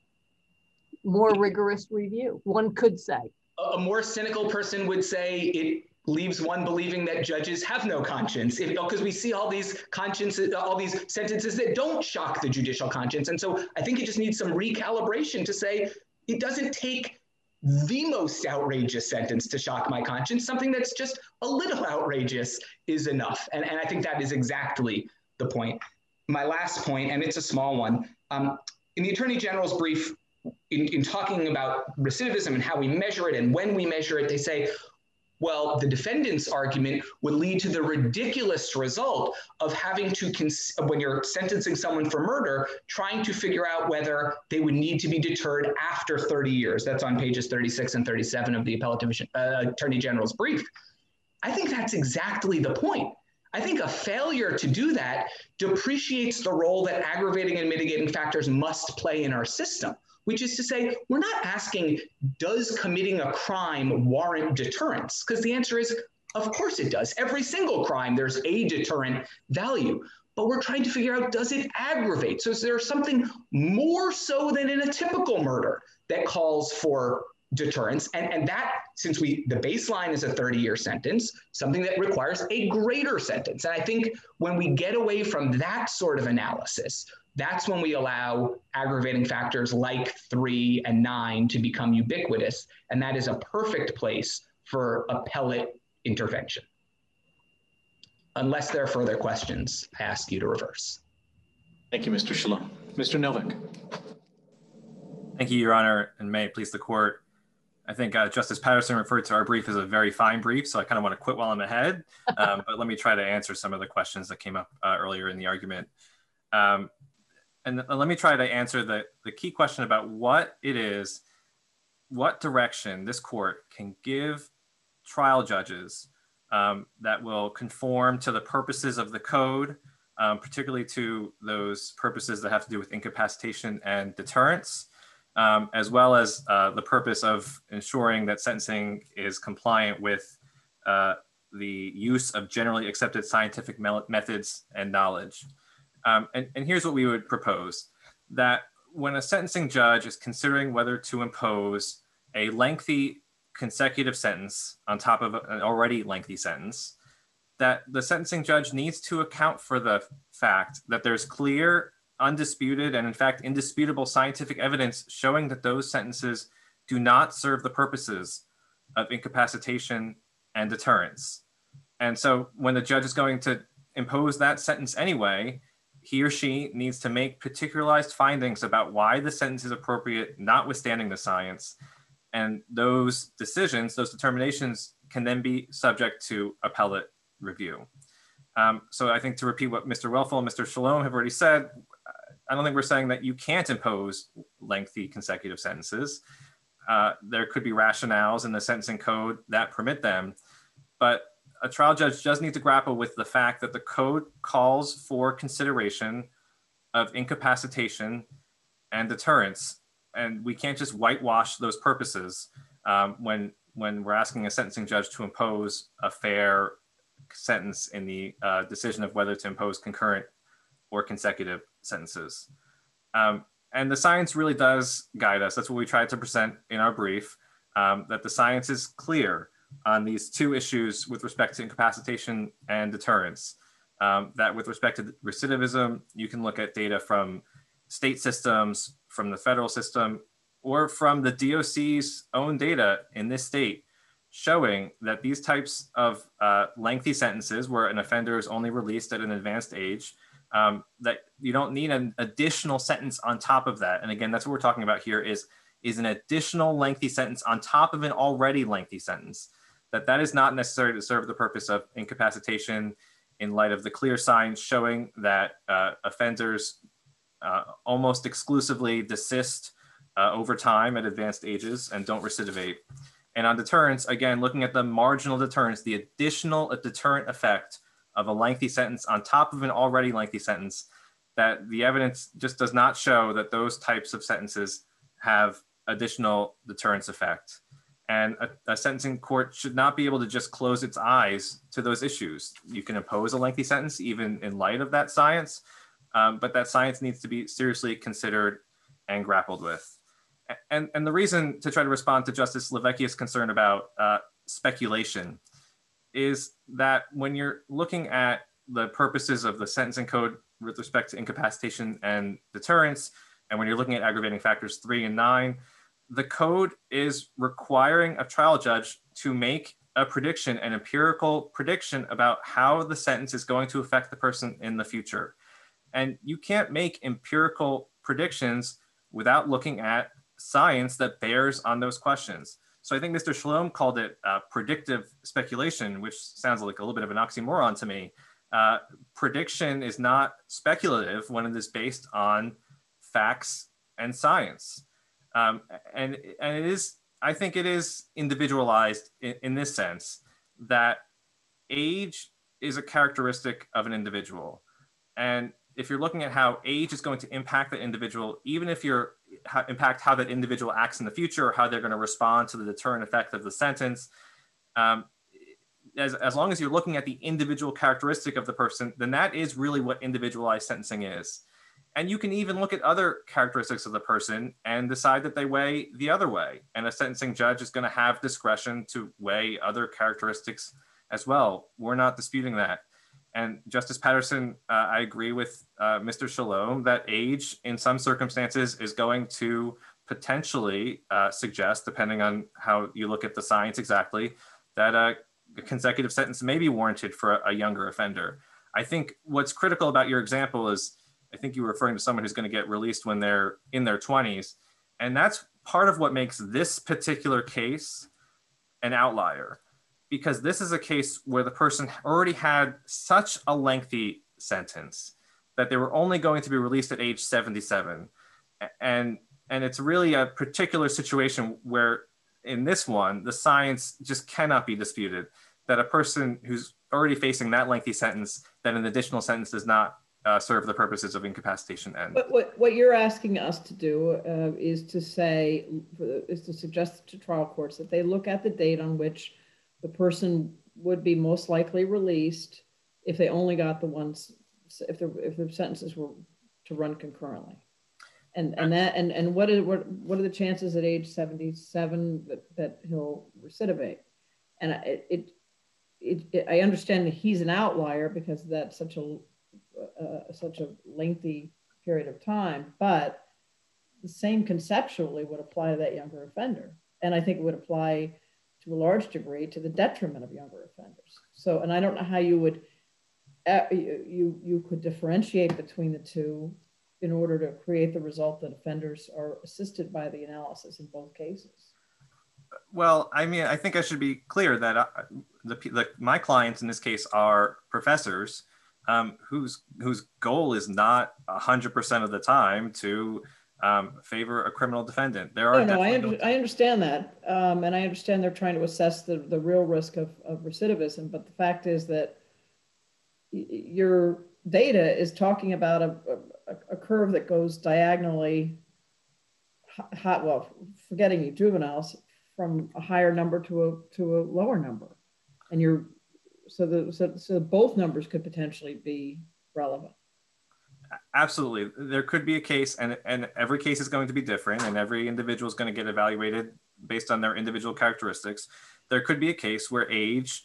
S8: more rigorous review, one could say.
S3: A more cynical person would say it leaves one believing that judges have no conscience, because we see all these sentences that don't shock the judicial conscience. And so I think it just needs some recalibration to say it doesn't take the most outrageous sentence to shock my conscience. Something that's just a little outrageous is enough. And I think that is exactly the point. My last point, and it's a small one, in the Attorney General's brief, in talking about recidivism and how we measure it and when we measure it, they say, well, the defendant's argument would lead to the ridiculous result of having to, when you're sentencing someone for murder, trying to figure out whether they would need to be deterred after 30 years. That's on pages 36 and 37 of the Appellate Division Attorney General's brief. I think that's exactly the point. I think a failure to do that depreciates the role that aggravating and mitigating factors must play in our system, which is to say, we're not asking, does committing a crime warrant deterrence? Because the answer is, of course it does. Every single crime, there's a deterrent value. But we're trying to figure out, does it aggravate? So is there something more so than in a typical murder that calls for deterrence? And that, since the baseline is a 30-year sentence, something that requires a greater sentence. And I think when we get away from that sort of analysis, that's when we allow aggravating factors like 3 and 9 to become ubiquitous. And that is a perfect place for appellate intervention. Unless there are further questions, I ask you to reverse.
S1: Thank you, Mr. Shalom. Mr. Novak.
S4: Thank you, Your Honor, and may it please the court. I think Justice Patterson referred to our brief as a very fine brief, so I kind of want to quit while I'm ahead. But let me try to answer some of the questions that came up earlier in the argument. And let me try to answer the key question about what it is, what direction this court can give trial judges that will conform to the purposes of the code, particularly to those purposes that have to do with incapacitation and deterrence, as well as the purpose of ensuring that sentencing is compliant with the use of generally accepted scientific methods and knowledge. And here's what we would propose, that when a sentencing judge is considering whether to impose a lengthy consecutive sentence on top of an already lengthy sentence, that the sentencing judge needs to account for the fact that there's clear, undisputed, and in fact, indisputable scientific evidence showing that those sentences do not serve the purposes of incapacitation and deterrence. And so when the judge is going to impose that sentence anyway, he or she needs to make particularized findings about why the sentence is appropriate, notwithstanding the science. And those decisions, those determinations can then be subject to appellate review. So I think to repeat what Mr. Welfel and Mr. Shalom have already said, I don't think we're saying that you can't impose lengthy consecutive sentences. There could be rationales in the sentencing code that permit them, but a trial judge does need to grapple with the fact that the code calls for consideration of incapacitation and deterrence. And we can't just whitewash those purposes when we're asking a sentencing judge to impose a fair sentence in the decision of whether to impose concurrent or consecutive sentences. And the science really does guide us. That's what we tried to present in our brief, that the science is clear on these two issues with respect to incapacitation and deterrence. That with respect to recidivism, you can look at data from state systems, from the federal system, or from the DOC's own data in this state, showing that these types of lengthy sentences where an offender is only released at an advanced age, that you don't need an additional sentence on top of that. And again, that's what we're talking about here is an additional lengthy sentence on top of an already lengthy sentence, that is not necessary to serve the purpose of incapacitation in light of the clear signs showing that offenders almost exclusively desist over time at advanced ages and don't recidivate. And on deterrence, again, looking at the marginal deterrence, the additional deterrent effect of a lengthy sentence on top of an already lengthy sentence, that the evidence just does not show that those types of sentences have additional deterrence effect. And a sentencing court should not be able to just close its eyes to those issues. You can impose a lengthy sentence even in light of that science, but that science needs to be seriously considered and grappled with. And the reason to try to respond to Justice Lavecchia's concern about speculation is that when you're looking at the purposes of the sentencing code with respect to incapacitation and deterrence, and when you're looking at aggravating factors 3 and 9, the code is requiring a trial judge to make a prediction, an empirical prediction about how the sentence is going to affect the person in the future. And you can't make empirical predictions without looking at science that bears on those questions. So I think Mr. Shalom called it predictive speculation, which sounds like a little bit of an oxymoron to me. Prediction is not speculative when it is based on facts and science. And it is, I think it is individualized in this sense that age is a characteristic of an individual. And if you're looking at how age is going to impact the individual, even if you're impact how that individual acts in the future or how they're going to respond to the deterrent effect of the sentence, as long as you're looking at the individual characteristic of the person, then that is really what individualized sentencing is. And you can even look at other characteristics of the person and decide that they weigh the other way. And a sentencing judge is going to have discretion to weigh other characteristics as well. We're not disputing that. And Justice Patterson, I agree with Mr. Shalom that age in some circumstances is going to potentially suggest, depending on how you look at the science exactly, that a consecutive sentence may be warranted for a younger offender. I think what's critical about your example is, I think you were referring to someone who's going to get released when they're in their 20s. And that's part of what makes this particular case an outlier, because this is a case where the person already had such a lengthy sentence that they were only going to be released at age 77. And it's really a particular situation where in this one, the science just cannot be disputed, that a person who's already facing that lengthy sentence, that an additional sentence does not serve the purposes of incapacitation end.
S9: But what you're asking us to do is to suggest to trial courts that they look at the date on which the person would be most likely released if they only got the ones, if the sentences were to run concurrently. And what are the chances at age 77 that he'll recidivate? And I understand that he's an outlier because that's such a lengthy period of time, but the same conceptually would apply to that younger offender. And I think it would apply to a large degree to the detriment of younger offenders. So, and I don't know how you would, you could differentiate between the two in order to create the result that offenders are assisted by the analysis in both cases.
S4: Well, I mean, I think I should be clear that my clients in this case are professors whose goal is not 100% of the time to favor a criminal defendant. There are
S9: I understand that, and I understand they're trying to assess the real risk of recidivism. But the fact is that your data is talking about a curve that goes diagonally, well, forgetting you juveniles, from a higher number to a lower number, and so both numbers could potentially be relevant.
S4: Absolutely. There could be a case, and every case is going to be different, and every individual is going to get evaluated based on their individual characteristics. There could be a case where age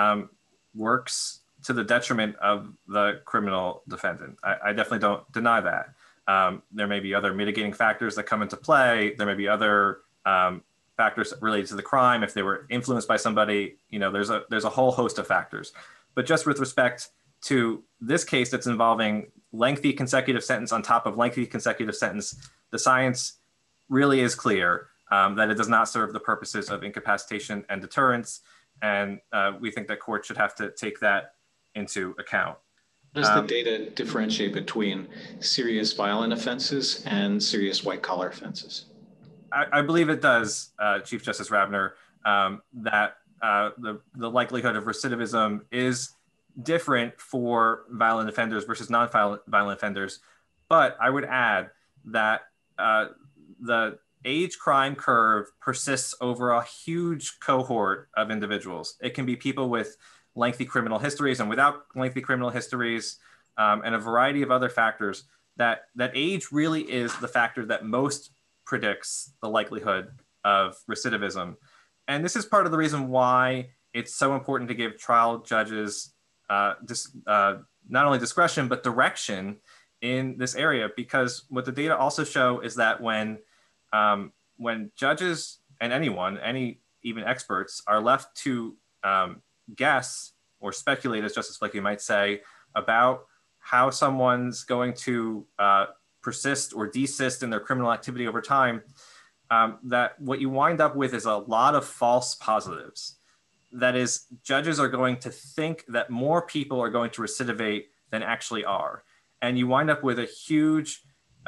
S4: works to the detriment of the criminal defendant. I definitely don't deny that. There may be other mitigating factors that come into play. There may be other factors related to the crime. If they were influenced by somebody, there's a whole host of factors. But just with respect to this case that's involving lengthy consecutive sentence on top of lengthy consecutive sentence, the science really is clear that it does not serve the purposes of incapacitation and deterrence. And we think that courts should have to take that into account.
S1: Does the data differentiate between serious violent offenses and serious white collar offenses?
S4: I believe it does, Chief Justice Rabner, that the likelihood of recidivism is different for violent offenders versus non-violent offenders. But I would add that the age crime curve persists over a huge cohort of individuals. It can be people with lengthy criminal histories and without lengthy criminal histories, and a variety of other factors. That age really is the factor that most predicts the likelihood of recidivism. And this is part of the reason why it's so important to give trial judges not only discretion, but direction in this area, because what the data also show is that when judges and even experts are left to guess or speculate, as Justice Blakey might say, about how someone's going to persist or desist in their criminal activity over time, that what you wind up with is a lot of false positives. That is, judges are going to think that more people are going to recidivate than actually are. And you wind up with a huge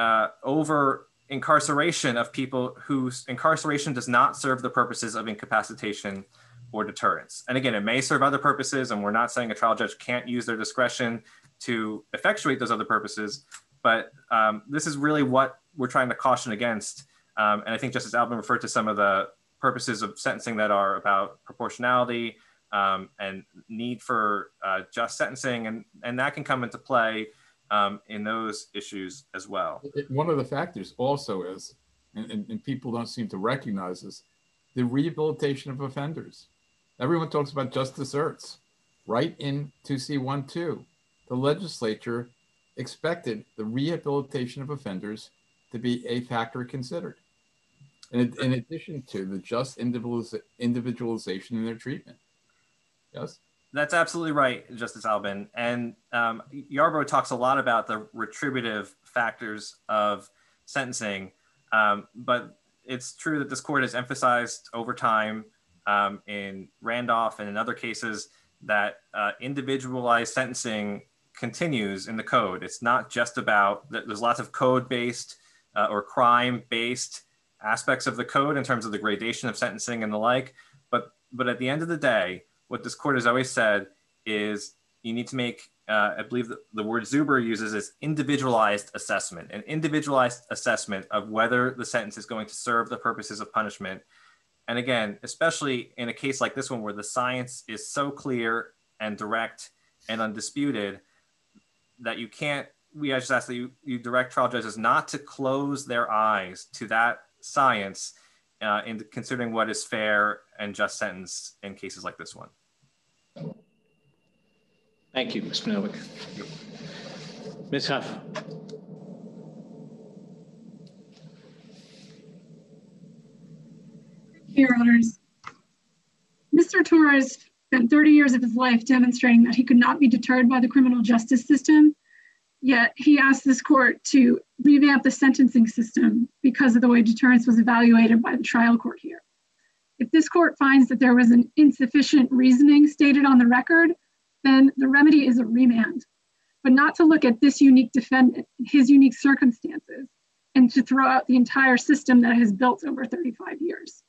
S4: over incarceration of people whose incarceration does not serve the purposes of incapacitation or deterrence. And again, it may serve other purposes, and we're not saying a trial judge can't use their discretion to effectuate those other purposes, but this is really what we're trying to caution against. And I think Justice Albin referred to some of the purposes of sentencing that are about proportionality and need for just sentencing, and that can come into play in those issues as well.
S7: One of the factors also is, and people don't seem to recognize this, the rehabilitation of offenders. Everyone talks about just deserts. Right in 2C12, the legislature expected the rehabilitation of offenders to be a factor considered, in addition to the just individualization in their treatment. Yes?
S4: That's absolutely right, Justice Albin. And Yarbrough talks a lot about the retributive factors of sentencing, but it's true that this court has emphasized over time in Randolph and in other cases that individualized sentencing continues in the code. It's not just about, there's lots of code-based or crime-based aspects of the code in terms of the gradation of sentencing and the like, but at the end of the day, what this court has always said is you need to make, I believe the word Zuber uses is individualized assessment, an individualized assessment of whether the sentence is going to serve the purposes of punishment. And again, especially in a case like this one where the science is so clear and direct and undisputed that you can't, we just ask that you direct trial judges not to close their eyes to that science in considering what is fair and just sentence in cases like this one.
S1: Thank you, Mr. Novick. Ms. Huff.
S5: Your Honors. Mr. Torres spent 30 years of his life demonstrating that he could not be deterred by the criminal justice system, yet he asked this court to revamp the sentencing system because of the way deterrence was evaluated by the trial court here. If this court finds that there was an insufficient reasoning stated on the record, then the remedy is a remand, but not to look at this unique defendant, his unique circumstances, and to throw out the entire system that has built over 35 years.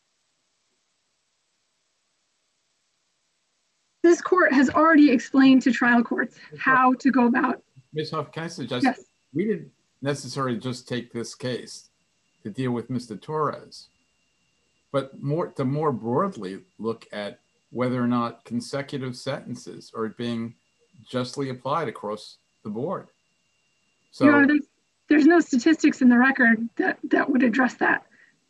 S5: This court has already explained to trial courts how to go about.
S7: Ms. Huff, can I suggest,
S5: yes.
S7: We didn't necessarily just take this case to deal with Mr. Torres, but to more broadly look at whether or not consecutive sentences are being justly applied across the board. So
S5: Your Honor, there's no statistics in the record that would address that.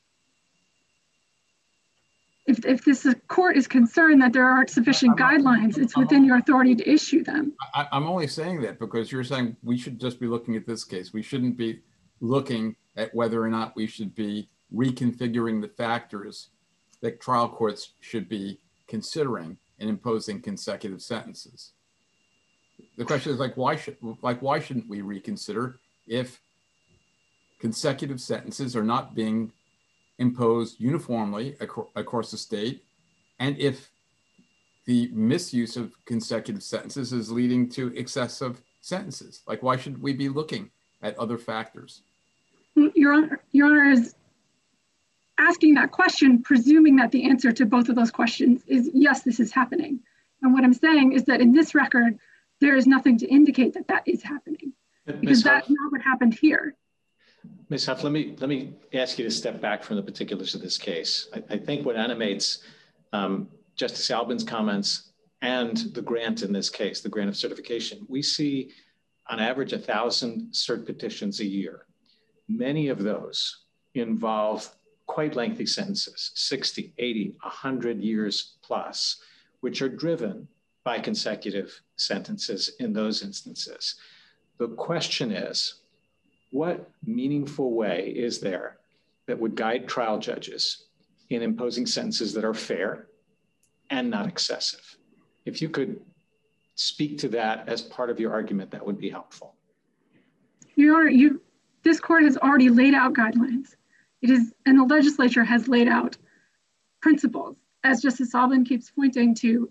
S5: If this court is concerned that there aren't sufficient guidelines, it's within your authority to issue them.
S7: I'm only saying that because you're saying we should just be looking at this case. We shouldn't be looking at whether or not we should be reconfiguring the factors that trial courts should be considering in imposing consecutive sentences. The question is why shouldn't we reconsider if consecutive sentences are not being imposed uniformly across the state, and if the misuse of consecutive sentences is leading to excessive sentences? Why should we be looking at other factors?
S5: Your Honor is asking that question, presuming that the answer to both of those questions is yes, this is happening. And what I'm saying is that in this record, there is nothing to indicate that that is happening, because that's not what happened here.
S1: Ms. Huff, let me ask you to step back from the particulars of this case. I think what animates Justice Albin's comments and the grant in this case, the grant of certification, we see on average 1,000 cert petitions a year. Many of those involve quite lengthy sentences, 60, 80, 100 years plus, which are driven by consecutive sentences in those instances. The question is, what meaningful way is there that would guide trial judges in imposing sentences that are fair and not excessive? If you could speak to that as part of your argument, that would be helpful.
S5: Your Honor, this court has already laid out guidelines. and the legislature has laid out principles, as Justice Sullivan keeps pointing to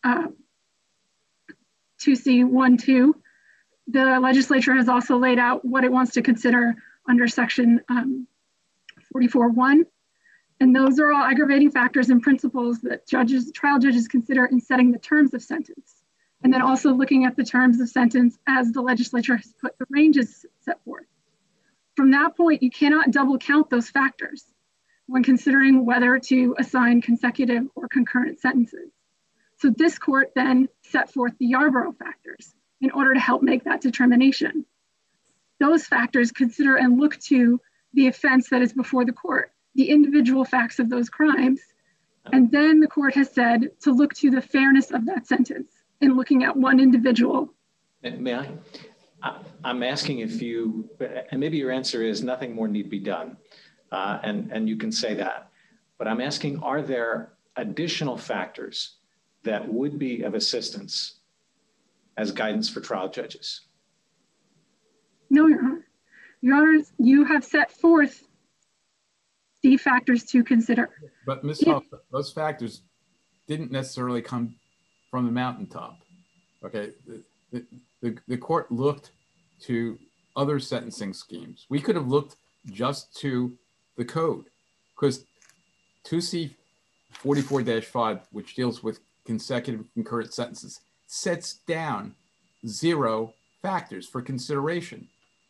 S5: 2C12. The legislature has also laid out what it wants to consider under section 44.1. And those are all aggravating factors and principles that trial judges consider in setting the terms of sentence. And then also looking at the terms of sentence as the legislature has put the ranges set forth. From that point, you cannot double count those factors when considering whether to assign consecutive or concurrent sentences. So this court then set forth the Yarborough factors in order to help make that determination. Those factors consider and look to the offense that is before the court, the individual facts of those crimes, and then the court has said to look to the fairness of that sentence in looking at one individual.
S1: May I? I'm asking if you, and maybe your answer is nothing more need be done, and you can say that, but I'm asking, are there additional factors that would be of assistance as guidance for trial judges?
S5: No, Your Honor. Your Honor, you have set forth the factors to consider.
S7: But Ms. Huff, those factors didn't necessarily come from the mountaintop. Okay, the court looked to other sentencing schemes. We could have looked just to the code, because 2C 44-5, which deals with consecutive concurrent sentences, sets down 0 factors for consideration.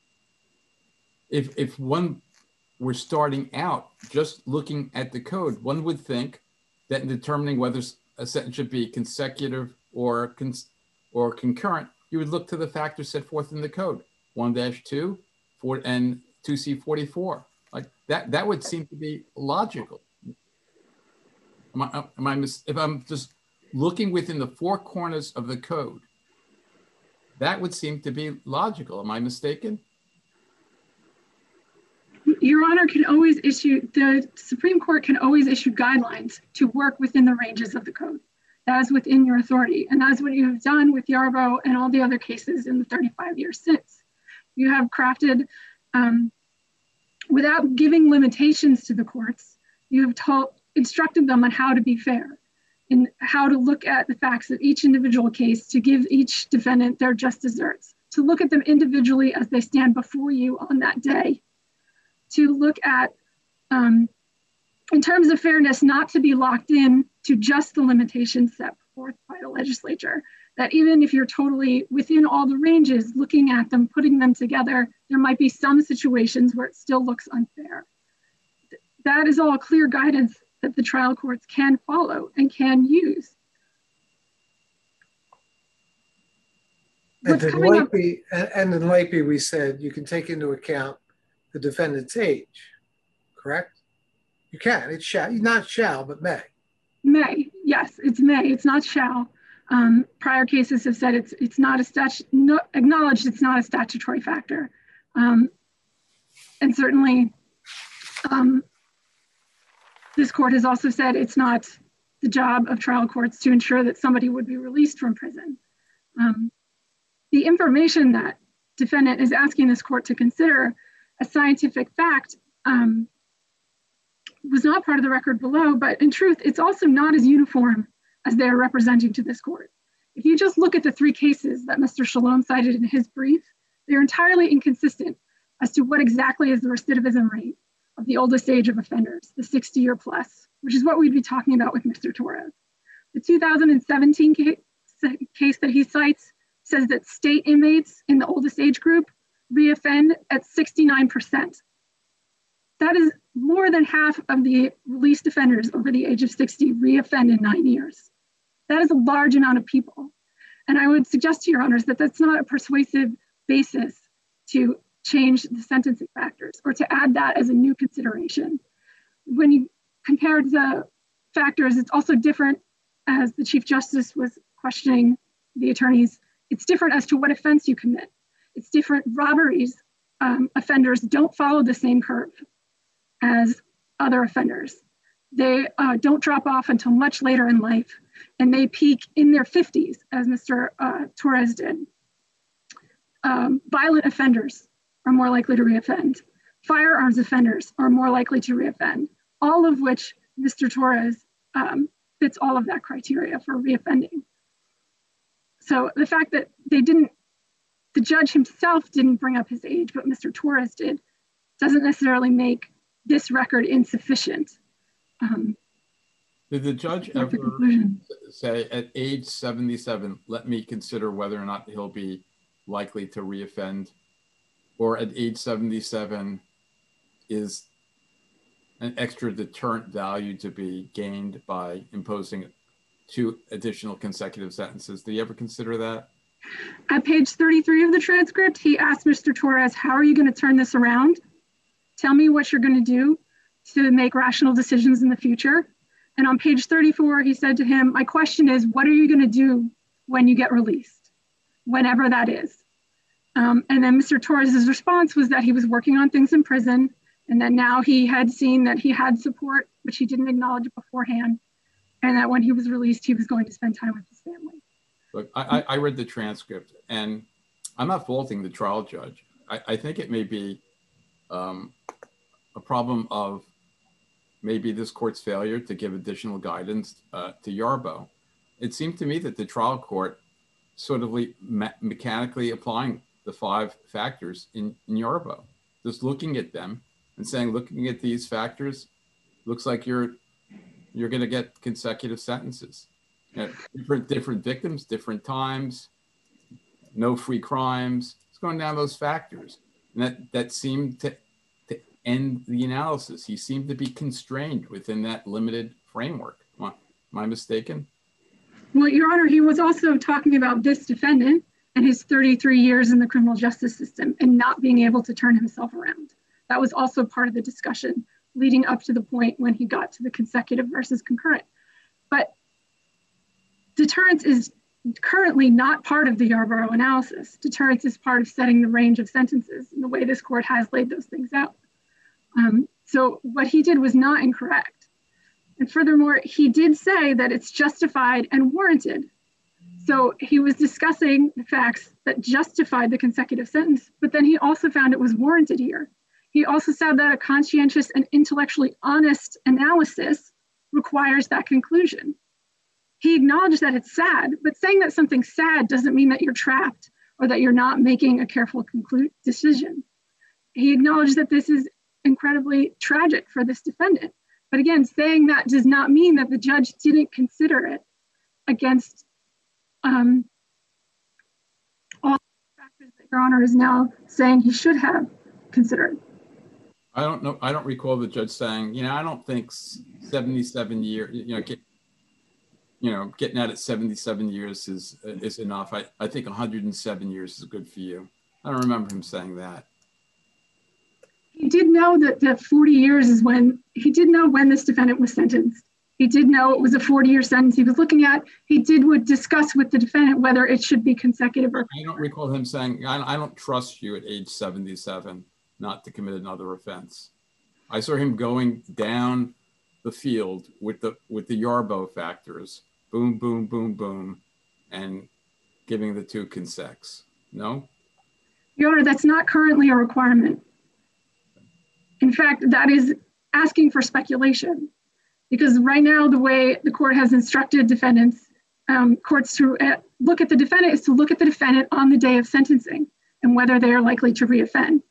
S7: If one were starting out just looking at the code, one would think that in determining whether a sentence should be consecutive or concurrent, you would look to the factors set forth in the code, 1-2 and 2C 44. Like that would seem to be logical. If I'm just looking within the 4 corners of the code, that would seem to be logical. Am I mistaken?
S5: Your Honor can always issue, the Supreme Court can always issue guidelines to work within the ranges of the code. That is within your authority. And that's what you have done with Yarborough and all the other cases in the 35 years since. You have crafted, without giving limitations to the courts, you have instructed them on how to be fair and how to look at the facts of each individual case to give each defendant their just desserts, to look at them individually as they stand before you on that day, to look at, in terms of fairness, not to be locked in to just the limitations set forth by the legislature, that even if you're totally within all the ranges, looking at them, putting them together, there might be some situations where it still looks unfair. That is all clear guidance that the trial courts can follow and can use.
S10: And in Leipy, we said you can take into account the defendant's age, correct? You can, it's shall, not shall, but may.
S5: May, yes, it's may, it's not shall. Prior cases have said it's not a acknowledged it's not a statutory factor. And certainly this court has also said it's not the job of trial courts to ensure that somebody would be released from prison. The information that defendant is asking this court to consider a scientific fact was not part of the record below, but in truth, it's also not as uniform as they are representing to this court. If you just look at the 3 cases that Mr. Shalom cited in his brief, they're entirely inconsistent as to what exactly is the recidivism rate of the oldest age of offenders, the 60-year plus, which is what we'd be talking about with Mr. Torres. The 2017 case that he cites says that state inmates in the oldest age group reoffend at 69%. That is more than half of the released offenders over the age of 60 reoffend in 9 years. That is a large amount of people. And I would suggest to your honors that that's not a persuasive basis to change the sentencing factors or to add that as a new consideration. When you compare the factors, it's also different, as the Chief Justice was questioning the attorneys, it's different as to what offense you commit. It's different. Robberies, offenders don't follow the same curve as other offenders. They don't drop off until much later in life, and they peak in their 50s, as Mr. Torres did. Violent offenders are more likely to reoffend. firearms offenders are more likely to reoffend, all of which Mr. Torres fits all of that criteria for reoffending. So the fact that the judge himself didn't bring up his age, but Mr. Torres did, doesn't necessarily make this record insufficient.
S7: Did the judge ever say at age 77, let me consider whether or not he'll be likely to reoffend? Or at age 77, is an extra deterrent value to be gained by imposing 2 additional consecutive sentences? Did he ever consider that?
S5: At page 33 of the transcript, he asked Mr. Torres, how are you going to turn this around? Tell me what you're going to do to make rational decisions in the future. And on page 34, he said to him, my question is, what are you going to do when you get released, whenever that is? And then Mr. Torres's response was that he was working on things in prison, and that now he had seen that he had support, which he didn't acknowledge beforehand, and that when he was released, he was going to spend time with his family.
S7: Look, I read the transcript, and I'm not faulting the trial judge. I think it may be a problem of maybe this court's failure to give additional guidance to Yarbo. It seemed to me that the trial court sort of mechanically applying the 5 factors in Yarbo, just looking at them and saying, looking at these factors, looks like you're going to get consecutive sentences. Different victims, different times, no free crimes. It's going down those factors. And that seemed to end the analysis. He seemed to be constrained within that limited framework. Am I mistaken?
S5: Well, Your Honor, he was also talking about this defendant and his 33 years in the criminal justice system and not being able to turn himself around. That was also part of the discussion leading up to the point when he got to the consecutive versus concurrent. But deterrence is currently not part of the Yarborough analysis. Deterrence is part of setting the range of sentences and the way this court has laid those things out. So what he did was not incorrect. And furthermore, he did say that it's justified and warranted. So he was discussing the facts that justified the consecutive sentence, but then he also found it was warranted here. He also said that a conscientious and intellectually honest analysis requires that conclusion. He acknowledged that it's sad, but saying that something's sad doesn't mean that you're trapped or that you're not making a careful decision. He acknowledged that this is incredibly tragic for this defendant. But again, saying that does not mean that the judge didn't consider it against all the factors that Your Honor is now saying he should have considered.
S7: I don't know. I don't recall the judge saying, I don't think 77 years, getting out at 77 years is enough. I think 107 years is good for you. I don't remember him saying that.
S5: He did know that the 40 years is he did know when this defendant was sentenced. He did know it was a 40-year sentence he was looking at. He would discuss with the defendant whether it should be consecutive or.
S7: I don't recall him saying, I don't trust you at age 77 not to commit another offense. I saw him going down the field with the Yarbo factors, boom, boom, boom, boom, and giving the 2 consecs. No?
S5: Your Honor, that's not currently a requirement. In fact, that is asking for speculation, because right now the way the court has instructed defendants, courts to look at the defendant is to look at the defendant on the day of sentencing and whether they are likely to reoffend.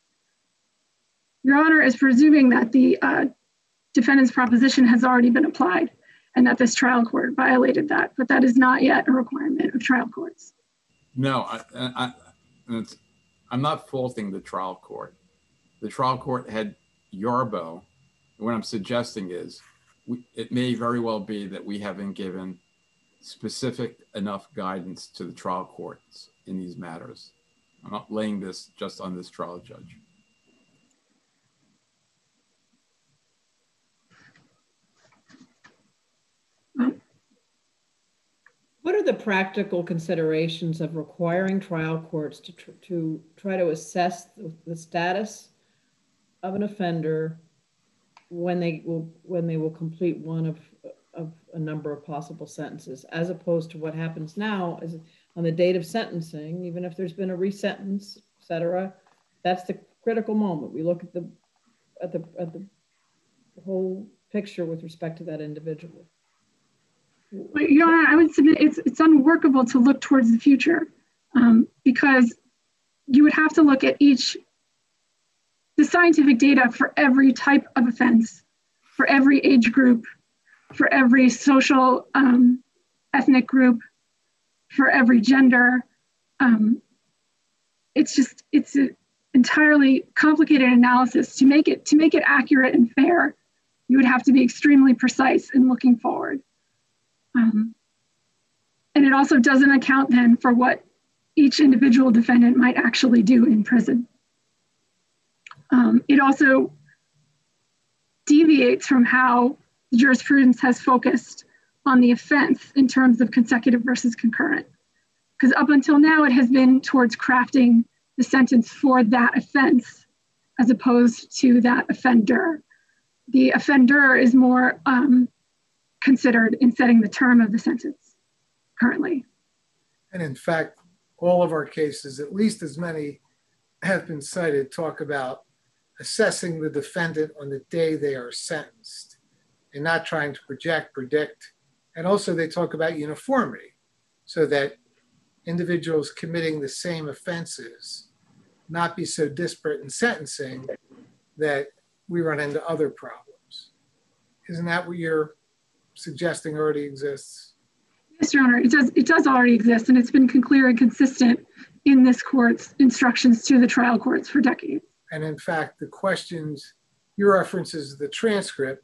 S5: Your Honor is presuming that the defendant's proposition has already been applied and that this trial court violated that, but that is not yet a requirement of trial courts.
S7: No, I'm not faulting the trial court. The trial court had Yarbo. What I'm suggesting is it may very well be that we haven't given specific enough guidance to the trial courts in these matters. I'm not laying this just on this trial judge.
S9: What are the practical considerations of requiring trial courts to try to assess the status of an offender when they will complete one of a number of possible sentences, as opposed to what happens now is on the date of sentencing, even if there's been a resentence, et cetera, that's the critical moment. We look at the whole picture with respect to that individual.
S5: But Your Honor, I would submit it's unworkable to look towards the future because you would have to look at the scientific data for every type of offense, for every age group, for every social ethnic group, for every gender. It's an entirely complicated analysis. To make it accurate and fair, you would have to be extremely precise in looking forward. And it also doesn't account then for what each individual defendant might actually do in prison. It also deviates from how jurisprudence has focused on the offense in terms of consecutive versus concurrent. Because up until now, it has been towards crafting the sentence for that offense as opposed to that offender. The offender is more considered in setting the term of the sentence currently.
S10: And in fact, all of our cases, at least as many have been cited, talk about assessing the defendant on the day they are sentenced and not trying to project, predict. And also they talk about uniformity so that individuals committing the same offenses not be so disparate in sentencing that we run into other problems. Isn't that what you're suggesting already exists?
S5: Yes, Your Honor, it does already exist, and it's been clear and consistent in this court's instructions to the trial courts for decades.
S10: And in fact, the questions, your references to the transcript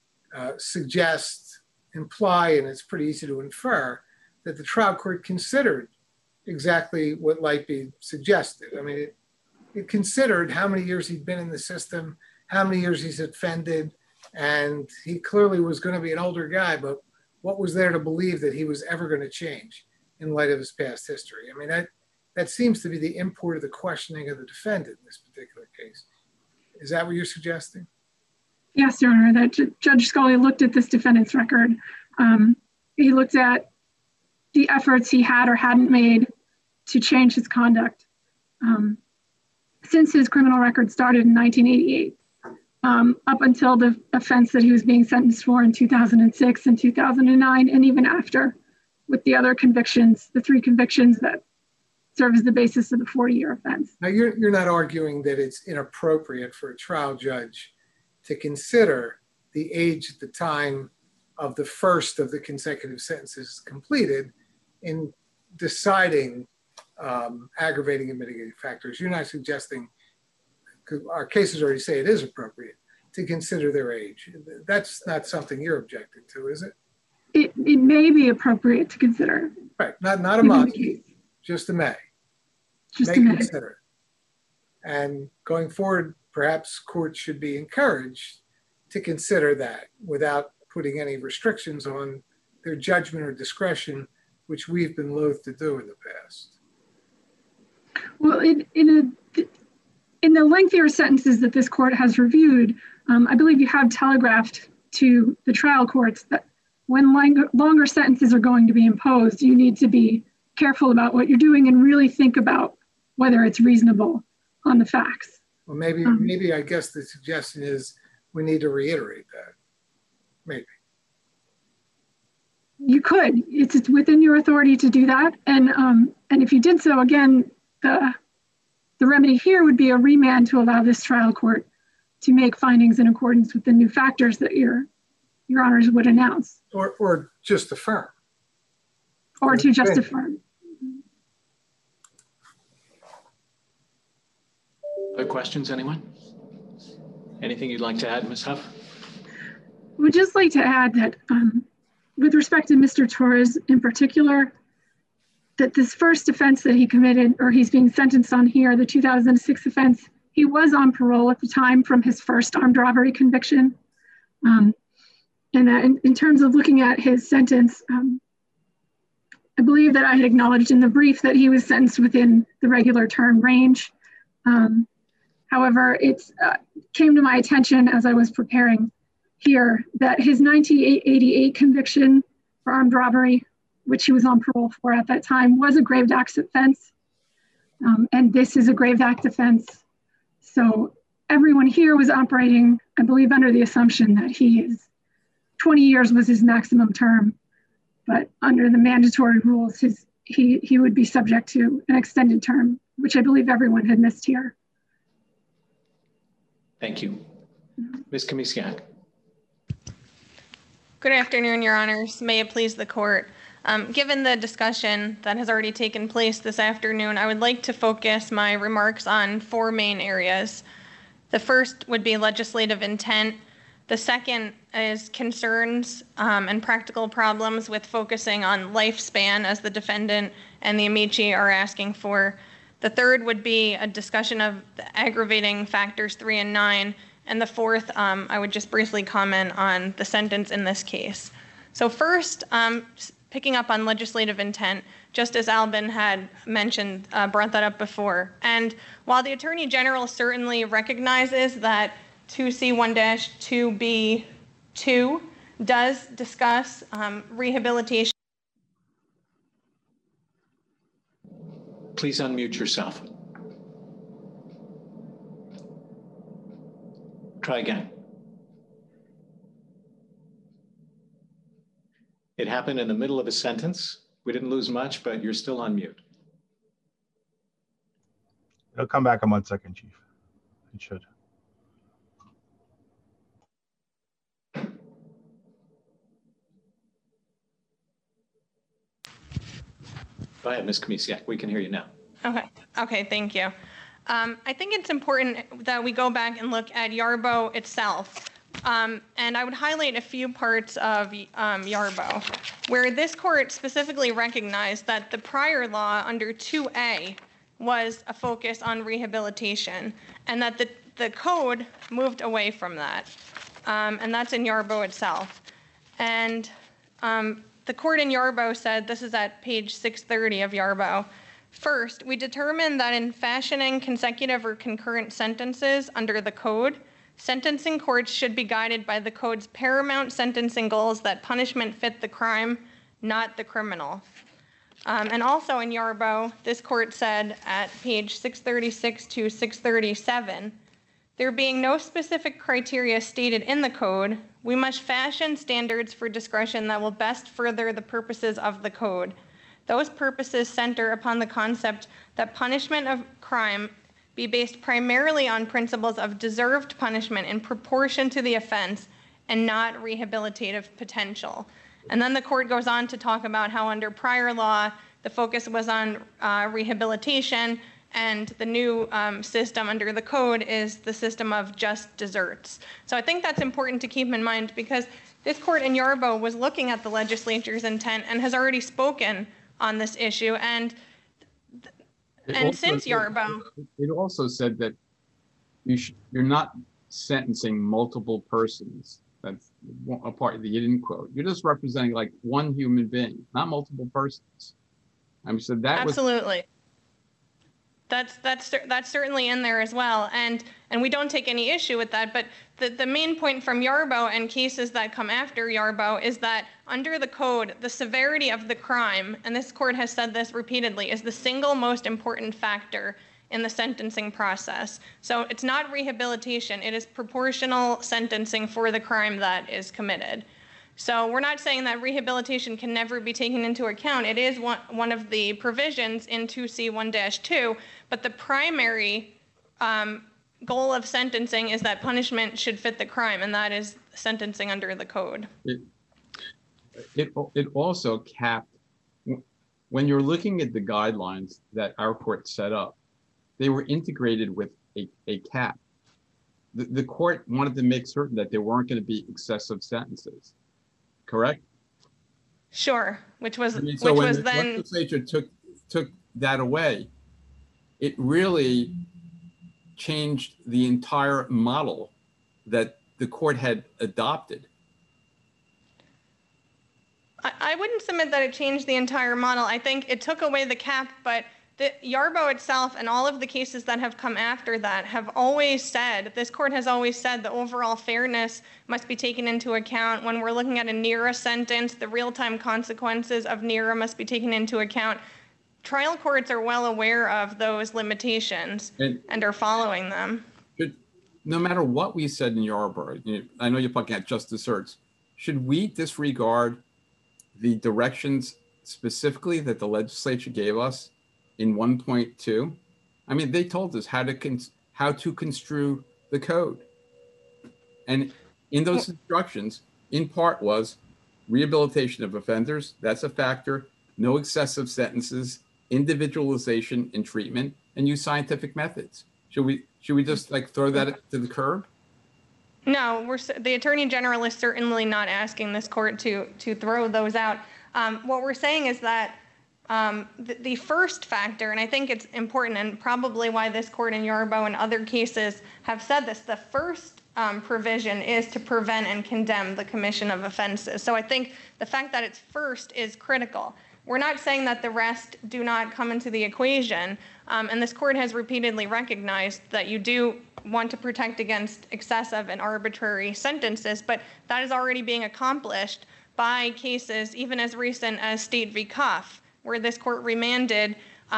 S10: suggest, imply, and it's pretty easy to infer, that the trial court considered exactly what Lightby suggested. I mean, it considered how many years he'd been in the system, how many years he's offended, and he clearly was going to be an older guy, but what was there to believe that he was ever going to change in light of his past history? I mean, that seems to be the import of the questioning of the defendant in this particular case. Is that what you're suggesting?
S5: Yes, Your Honor, that Judge Scully looked at this defendant's record. He looked at the efforts he had or hadn't made to change his conduct since his criminal record started in 1988, up until the offense that he was being sentenced for in 2006 and 2009, and even after, with the other convictions, the 3 convictions that serve as the basis of the 40-year offense.
S10: Now, you're not arguing that it's inappropriate for a trial judge to consider the age at the time of the first of the consecutive sentences completed in deciding aggravating and mitigating factors. You're not suggesting, because our cases already say it is appropriate, to consider their age. That's not something you're objecting to, is it?
S5: It may be appropriate to consider.
S10: Right, not a must, just a may.
S5: Just a may.
S10: Consider it. And going forward, perhaps courts should be encouraged to consider that without putting any restrictions on their judgment or discretion, which we've been loath to do in the past.
S5: Well, in the lengthier sentences that this court has reviewed, I believe you have telegraphed to the trial courts that when longer sentences are going to be imposed, you need to be careful about what you're doing and really think about whether it's reasonable on the facts.
S10: Well, maybe I guess the suggestion is we need to reiterate that. Maybe.
S5: You could. It's within your authority to do that. And if you did so, again, the remedy here would be a remand to allow this trial court to make findings in accordance with the new factors that your honors would announce.
S10: Or just affirm.
S5: Or to just affirm.
S1: Other questions, anyone? Anything you'd like to add, Ms. Huff?
S5: I would just like to add that with respect to Mr. Torres in particular, that this first offense that he committed, or he's being sentenced on here, the 2006 offense, he was on parole at the time from his first armed robbery conviction. And in terms of looking at his sentence, I believe that I had acknowledged in the brief that he was sentenced within the regular term range. However, it came to my attention as I was preparing here that his 1988 conviction for armed robbery, which he was on parole for at that time, was a grave act offense. And this is a grave act offense. So everyone here was operating, I believe, under the assumption that 20 years was his maximum term, but under the mandatory rules, he would be subject to an extended term, which I believe everyone had missed here.
S1: Thank you. Ms. Kamisiak.
S6: Good afternoon, Your Honors. May it please the court. Given the discussion that has already taken place this afternoon, I would like to focus my remarks on four main areas. The first would be legislative intent. The second is concerns and practical problems with focusing on lifespan, as the defendant and the amici are asking for. The third would be a discussion of the aggravating factors 3 and 9. And the fourth, I would just briefly comment on the sentence in this case. So first, picking up on legislative intent, just as Albin had mentioned, brought that up before. And while the Attorney General certainly recognizes that 2C1-2B2 does discuss rehabilitation.
S1: Please unmute yourself. Try again. It happened in the middle of a sentence. We didn't lose much, but you're still on mute.
S11: It'll come back in 1 second, Chief. It should.
S1: Go ahead, Ms. Kamisiak. We can hear you now.
S6: Okay, thank you. I think it's important that we go back and look at Yarbo itself. And I would highlight a few parts of Yarbo, where this court specifically recognized that the prior law under 2A was a focus on rehabilitation, and that the code moved away from that. And that's in Yarbo itself. And the court in Yarbo said, this is at page 630 of Yarbo, first, we determined that in fashioning consecutive or concurrent sentences under the code, sentencing courts should be guided by the code's paramount sentencing goals that punishment fit the crime, not the criminal. And also in Yarbo, this court said at page 636 to 637, there being no specific criteria stated in the code, we must fashion standards for discretion that will best further the purposes of the code. Those purposes center upon the concept that punishment of crime be based primarily on principles of deserved punishment in proportion to the offense and not rehabilitative potential. And then the court goes on to talk about how under prior law, the focus was on rehabilitation, and the new system under the code is the system of just deserts. So I think that's important to keep in mind, because this court in Yarbo was looking at the legislature's intent and has already spoken on this issue. And since Yarbo,
S7: it also said that you're not sentencing multiple persons. That's a part that you didn't quote. You're just representing like one human being, not multiple persons. I mean, so that
S6: absolutely. That's certainly in there as well, and we don't take any issue with that. But the main point from Yarbo and cases that come after Yarbo is that under the code, the severity of the crime, and this court has said this repeatedly, is the single most important factor in the sentencing process. So it's not rehabilitation; it is proportional sentencing for the crime that is committed. So we're not saying that rehabilitation can never be taken into account. It is one of the provisions in 2C1-2, but the primary goal of sentencing is that punishment should fit the crime, and that is sentencing under the code.
S7: It also capped, when you're looking at the guidelines that our court set up, they were integrated with a cap. The court wanted to make certain that there weren't going to be excessive sentences. Correct?
S6: Sure, which was
S7: when
S6: the
S7: then legislature took that away, it really changed the entire model that the court had adopted.
S6: I wouldn't submit that it changed the entire model. I think it took away the cap, but the Yarbo itself and all of the cases that have come after that have always said, this court has always said, the overall fairness must be taken into account. When we're looking at a NERA sentence, the real-time consequences of NERA must be taken into account. trial courts are well aware of those limitations and are following them.
S7: No matter what we said in Yarborough, I know you're looking at Justice Ertz, should we disregard the directions specifically that the legislature gave us in 1.2? I mean, they told us how to construe the code. And in those instructions, in part was rehabilitation of offenders, that's a factor, no excessive sentences, individualization in treatment, and use scientific methods. Should we just like throw that to the curb?
S6: No, the Attorney General is certainly not asking this court to throw those out. What we're saying is that the first factor, and I think it's important and probably why this court in Yarborough and other cases have said this, the first provision is to prevent and condemn the commission of offenses. So I think the fact that it's first is critical. We're not saying that the rest do not come into the equation, and this court has repeatedly recognized that you do want to protect against excessive and arbitrary sentences, but that is already being accomplished by cases even as recent as State v. Cuff, where this court remanded,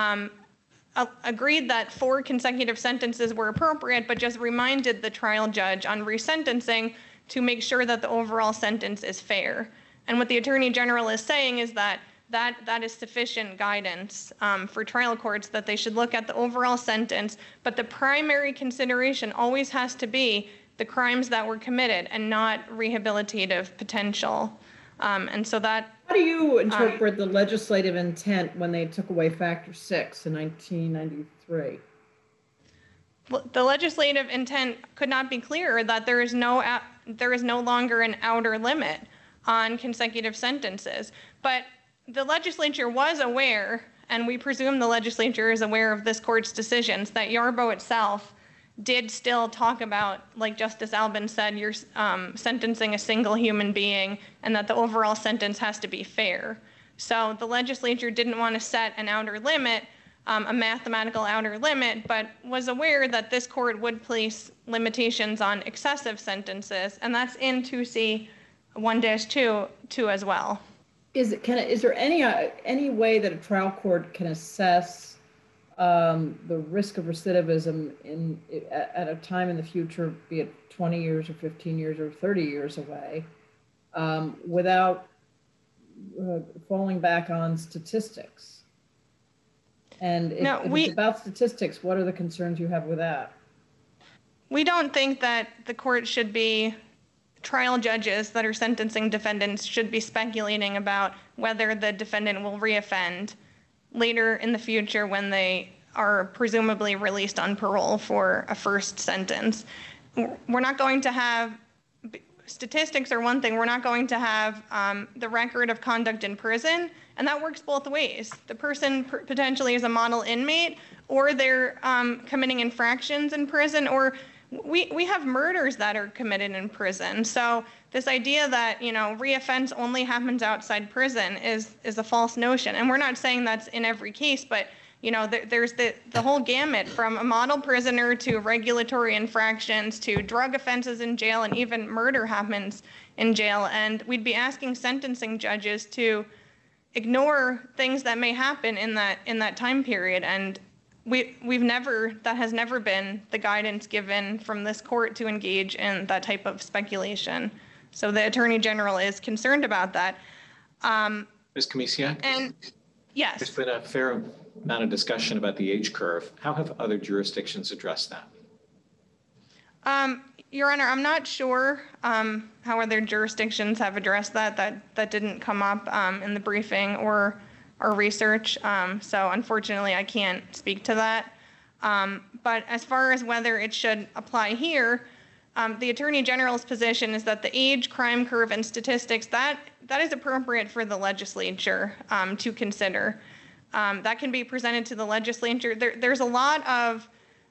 S6: agreed that 4 consecutive sentences were appropriate, but just reminded the trial judge on resentencing to make sure that the overall sentence is fair. And what the Attorney General is saying is that is sufficient guidance for trial courts, that they should look at the overall sentence, but the primary consideration always has to be the crimes that were committed and not rehabilitative potential. And so that...
S9: How do you interpret the legislative intent when they took away Factor 6 in 1993?
S6: Well, the legislative intent could not be clearer that there is no longer an outer limit on consecutive sentences. But the legislature was aware, and we presume the legislature is aware of this court's decisions, that Yarborough itself did still talk about, like Justice Albin said, you're sentencing a single human being and that the overall sentence has to be fair. So the legislature didn't want to set an outer limit, a mathematical outer limit, but was aware that this court would place limitations on excessive sentences, and that's in 2C 1-2 as well.
S9: Is there any way that a trial court can assess the risk of recidivism at a time in the future, be it 20 years or 15 years or 30 years away, without falling back on statistics? And if it's about statistics, what are the concerns you have with that?
S6: We don't think that the court should be, trial judges that are sentencing defendants should be speculating about whether the defendant will reoffend later in the future when they are presumably released on parole for a first sentence. We're not going to have, statistics are one thing, we're not going to have the record of conduct in prison, and that works both ways. The person potentially is a model inmate, or they're committing infractions in prison, or we have murders that are committed in prison. So this idea that, reoffense only happens outside prison is a false notion. And we're not saying that's in every case, but, there's the whole gamut from a model prisoner to regulatory infractions to drug offenses in jail, and even murder happens in jail. And we'd be asking sentencing judges to ignore things that may happen in that time period. And that has never been the guidance given from this court to engage in that type of speculation. So the Attorney General is concerned about that.
S1: Ms. Kamisiak?
S6: And yes.
S1: There's been a fair amount of discussion about the age curve. How have other jurisdictions addressed that?
S6: Your Honor, I'm not sure how other jurisdictions have addressed that. That didn't come up in the briefing or our research, so unfortunately I can't speak to that. But as far as whether it should apply here, the Attorney General's position is that the age, crime curve, and statistics, that is appropriate for the legislature to consider. That can be presented to the legislature. There's a lot of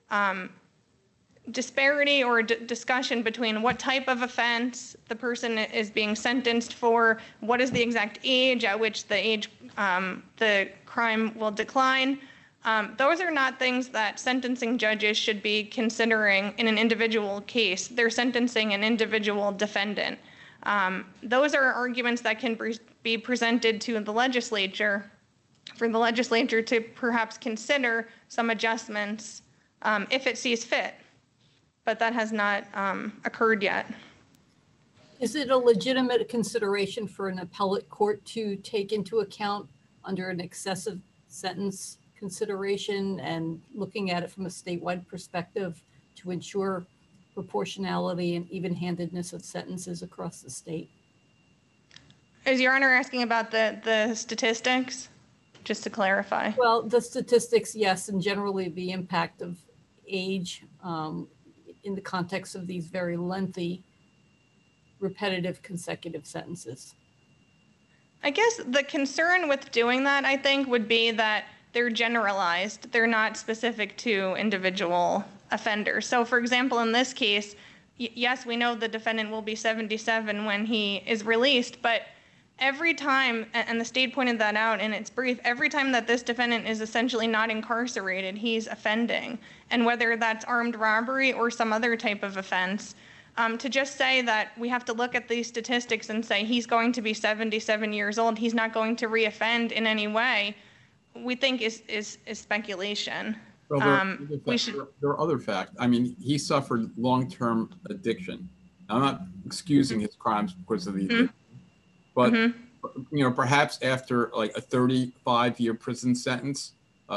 S6: disparity or discussion between what type of offense the person is being sentenced for, what is the exact age at which the crime will decline. Those are not things that sentencing judges should be considering in an individual case. They're sentencing an individual defendant. Those are arguments that can be presented to the legislature for the legislature to perhaps consider some adjustments if it sees fit. But that has not occurred yet.
S8: Is it a legitimate consideration for an appellate court to take into account under an excessive sentence consideration and looking at it from a statewide perspective to ensure proportionality and even-handedness of sentences across the state?
S6: Is Your Honor asking about the statistics? Just to clarify.
S8: Well, the statistics, yes, and generally the impact of age in the context of these very lengthy, repetitive consecutive sentences.
S6: I guess the concern with doing that, I think, would be that they're generalized. They're not specific to individual offenders. So, for example, in this case, yes, we know the defendant will be 77 when he is released, but every time, and the state pointed that out in its brief, every time that this defendant is essentially not incarcerated, he's offending. And whether that's armed robbery or some other type of offense, to just say that we have to look at these statistics and say he's going to be 77 years old, he's not going to reoffend in any way, we think is speculation.
S7: Well, there are other facts. I mean, he suffered long-term addiction. I'm not excusing his crimes because of the addiction, but you know, perhaps after like a 35-year prison sentence,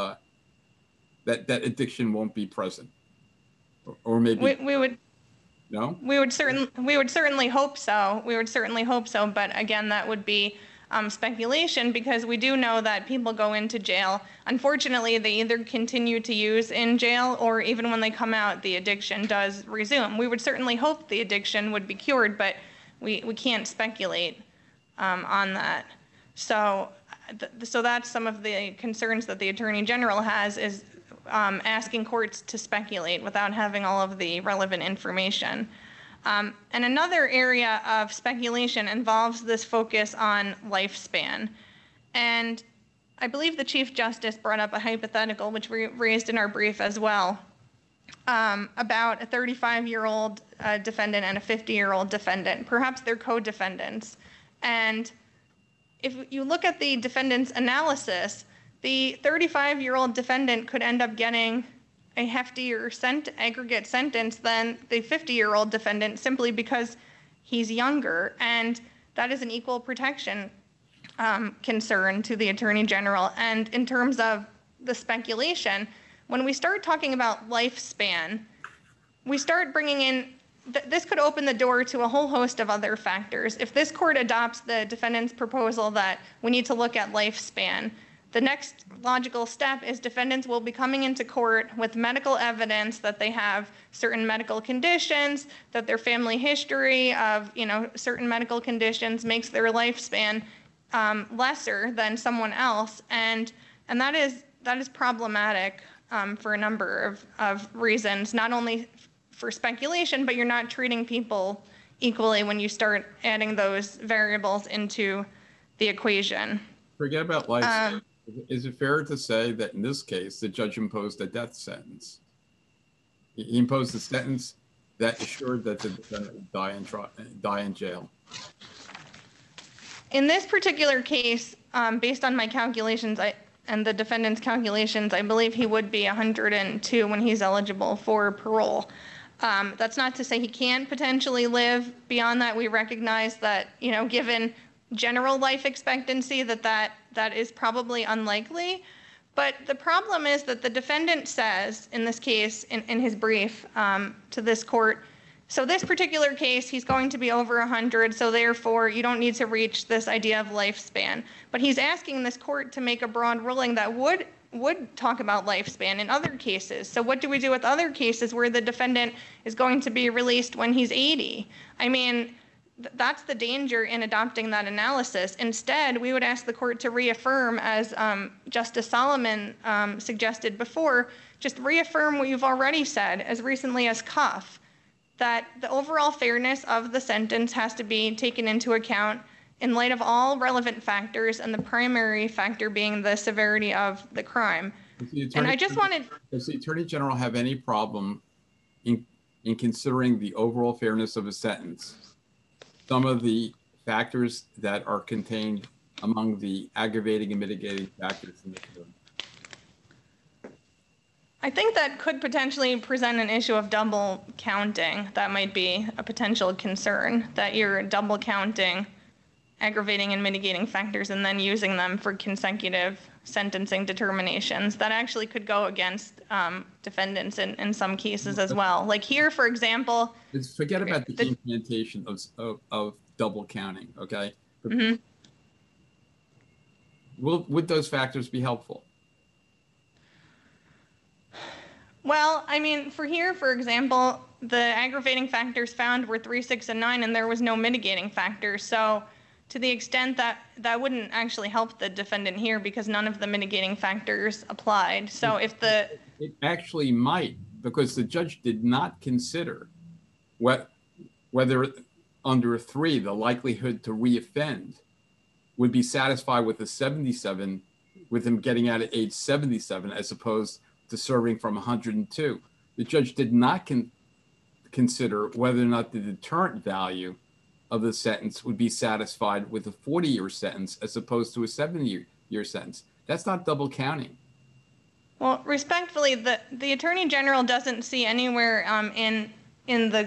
S7: that addiction won't be present, or maybe
S6: we would.
S7: No?
S6: We would certainly hope so. We would certainly hope so. But again, that would be speculation, because we do know that people go into jail. Unfortunately, they either continue to use in jail, or even when they come out, the addiction does resume. We would certainly hope the addiction would be cured, but we can't speculate on that. So that's some of the concerns that the Attorney General has, is asking courts to speculate without having all of the relevant information. And another area of speculation involves this focus on lifespan. And I believe the Chief Justice brought up a hypothetical, which we raised in our brief as well, about a 35-year-old defendant and a 50-year-old defendant. Perhaps they're co-defendants. And if you look at the defendant's analysis, the 35-year-old defendant could end up getting a heftier aggregate sentence than the 50-year-old defendant, simply because he's younger. And that is an equal protection concern to the Attorney General. And in terms of the speculation, when we start talking about lifespan, we start bringing in, this could open the door to a whole host of other factors. If this court adopts the defendant's proposal that we need to look at lifespan, the next logical step is defendants will be coming into court with medical evidence that they have certain medical conditions, that their family history of certain medical conditions makes their lifespan lesser than someone else, and that is problematic for a number of reasons. Not only for speculation, but you're not treating people equally when you start adding those variables into the equation.
S7: Forget about lifespan. Is it fair to say that in this case, the judge imposed a death sentence? He imposed a sentence that assured that the defendant would die in jail?
S6: In this particular case, based on my calculations and the defendant's calculations, I believe he would be 102 when he's eligible for parole. That's not to say he can't potentially live beyond that. We recognize that, given general life expectancy, that is probably unlikely. But the problem is that the defendant says, in this case, in his brief to this court, so this particular case, he's going to be over 100, so therefore you don't need to reach this idea of lifespan. But he's asking this court to make a broad ruling that would talk about lifespan in other cases. So what do we do with other cases where the defendant is going to be released when he's 80? I mean, that's the danger in adopting that analysis. Instead, we would ask the court to reaffirm, as Justice Solomon suggested before, just reaffirm what you've already said as recently as Cuff, that the overall fairness of the sentence has to be taken into account in light of all relevant factors, and the primary factor being the severity of the crime. And I just wanted...
S7: Does the Attorney General have any problem in considering the overall fairness of a sentence? Some of the factors that are contained among the aggravating and mitigating factors in the code?
S6: I think that could potentially present an issue of double counting. That might be a potential concern, that you're double counting aggravating and mitigating factors and then using them for consecutive sentencing determinations. That actually could go against defendants in some cases as well. Like here, for example.
S7: Forget about the implementation of double counting, okay? Mm-hmm. Would those factors be helpful?
S6: Well, I mean, for here, for example, the aggravating factors found were 3, 6, and 9, and there was no mitigating factor. So to the extent that that wouldn't actually help the defendant here because none of the mitigating factors applied. So if the...
S7: It actually might, because the judge did not consider whether under 3, the likelihood to reoffend would be satisfied with the 77, with him getting out at age 77, as opposed to serving from 102. The judge did not consider whether or not the deterrent value of the sentence would be satisfied with a 40-year sentence as opposed to a 70-year sentence. That's not double counting.
S6: Well, respectfully, the Attorney General doesn't see anywhere in the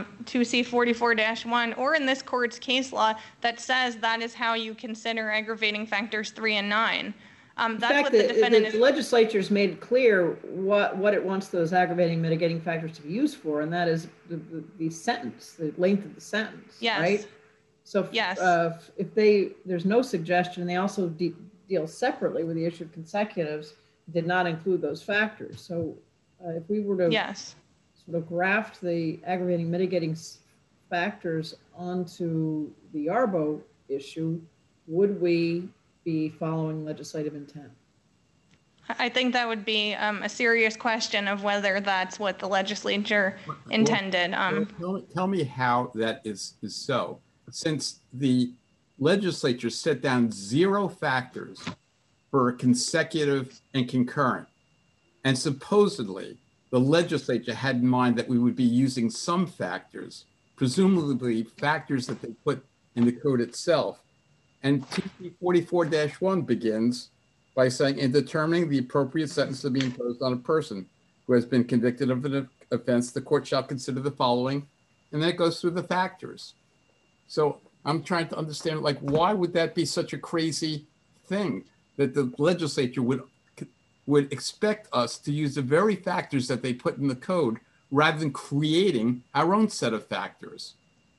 S6: 2C44-1 or in this court's case law that says that is how you consider aggravating factors 3 and 9.
S9: In fact, the legislature's made clear what it wants those aggravating mitigating factors to be used for, and that is the sentence, the length of the sentence,
S6: yes.
S9: Right? So
S6: yes.
S9: If there's no suggestion, they also deal separately with the issue of consecutives, did not include those factors. So if we were to
S6: yes.
S9: sort of graft the aggravating mitigating factors onto the Yarbo issue, would we be following legislative intent?
S6: I think that would be a serious question of whether that's what the legislature intended.
S7: Tell me how that is so. Since the legislature set down 0 factors for consecutive and concurrent, and supposedly the legislature had in mind that we would be using some factors, presumably factors that they put in the code itself. And TC44-1 begins by saying, in determining the appropriate sentence to be imposed on a person who has been convicted of an offense, the court shall consider the following, and then it goes through the factors. So I'm trying to understand, like, why would that be such a crazy thing that the legislature would expect us to use the very factors that they put in the code rather than creating our own set of factors?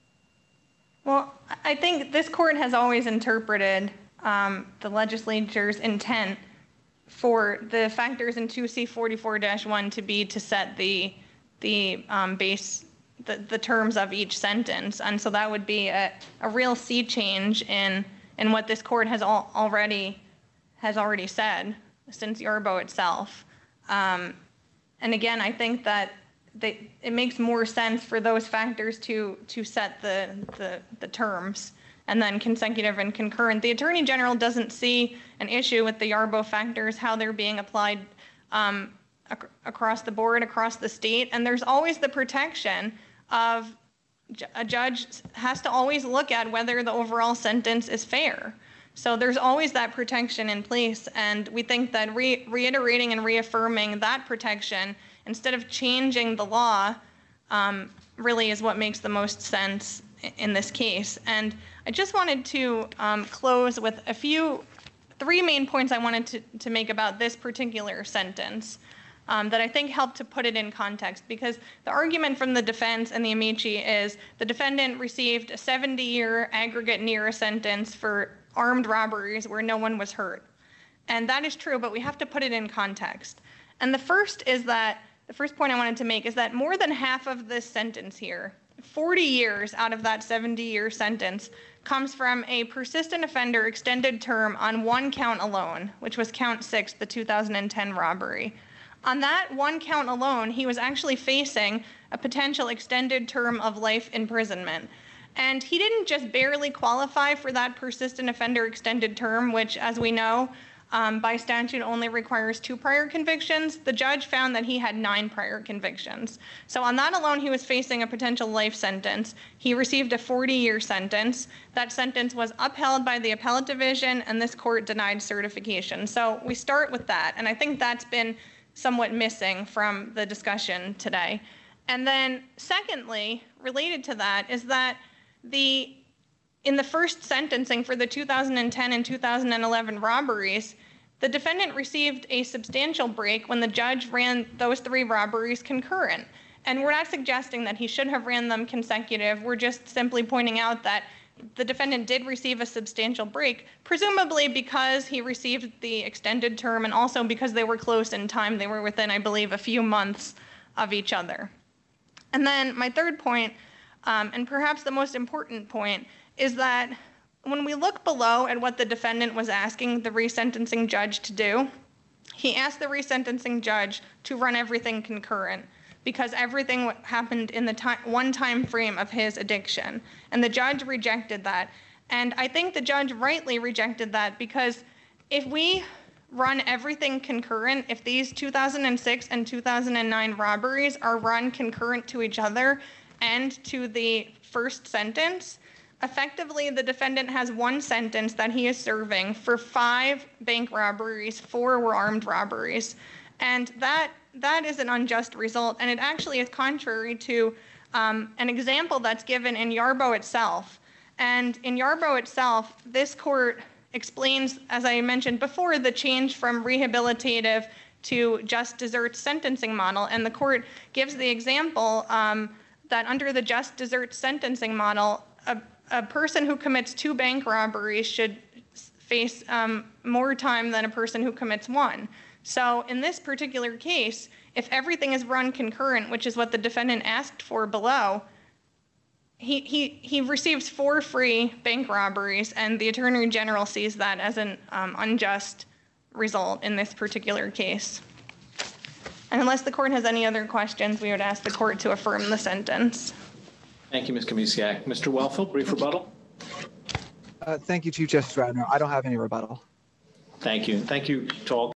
S6: Well, I think this court has always interpreted the legislature's intent for the factors in 2C44-1 to be to set the terms of each sentence, and so that would be a real sea change in what this court has already said since Yarbo itself. And again, I think that it makes more sense for those factors to set the terms, and then consecutive and concurrent. The Attorney General doesn't see an issue with the Yarbo factors, how they're being applied across the board, across the state, and there's always the protection of a judge has to always look at whether the overall sentence is fair. So there's always that protection in place, and we think that reiterating and reaffirming that protection instead of changing the law really is what makes the most sense in this case. And I just wanted to close with three main points I wanted to make about this particular sentence that I think help to put it in context, because the argument from the defense and the amici is the defendant received a 70-year aggregate NERA sentence for armed robberies where no one was hurt. And that is true, but we have to put it in context. And the first point I wanted to make is that more than half of this sentence here, 40 years out of that 70-year sentence, comes from a persistent offender extended term on one count alone, which was count 6, the 2010 robbery. On that one count alone, he was actually facing a potential extended term of life imprisonment. And he didn't just barely qualify for that persistent offender extended term, which, as we know, by statute only requires 2 prior convictions. The judge found that he had 9 prior convictions. So on that alone, he was facing a potential life sentence. He received a 40-year sentence. That sentence was upheld by the appellate division, and this court denied certification. So we start with that, and I think that's been somewhat missing from the discussion today. And then secondly, related to that, is that in the first sentencing for the 2010 and 2011 robberies, the defendant received a substantial break when the judge ran those 3 robberies concurrent. And we're not suggesting that he should have ran them consecutive. We're just simply pointing out that the defendant did receive a substantial break, presumably because he received the extended term and also because they were close in time. They were within, I believe, a few months of each other. And then my third point, and perhaps the most important point, is that when we look below at what the defendant was asking the resentencing judge to do, he asked the resentencing judge to run everything concurrent because everything happened in the one time frame of his addiction. And the judge rejected that. And I think the judge rightly rejected that because if we run everything concurrent, if these 2006 and 2009 robberies are run concurrent to each other and to the first sentence, effectively the defendant has 1 sentence that he is serving for 5 bank robberies, 4 were armed robberies. And that is an unjust result, and it actually is contrary to an example that's given in Yarbo itself. And in Yarbo itself, this court explains, as I mentioned before, the change from rehabilitative to just desert sentencing model. And the court gives the example that under the just desert sentencing model, a person who commits 2 bank robberies should face more time than a person who commits 1. So in this particular case, if everything is run concurrent, which is what the defendant asked for below, he receives 4 free bank robberies, and the Attorney General sees that as an unjust result in this particular case. And unless the court has any other questions, we would ask the court to affirm the sentence.
S1: Thank you, Ms. Kamisiak. Mr. Wellfeld, brief rebuttal.
S2: Thank you, Chief Justice Radner. I don't have any rebuttal.
S1: Thank you. Thank you to all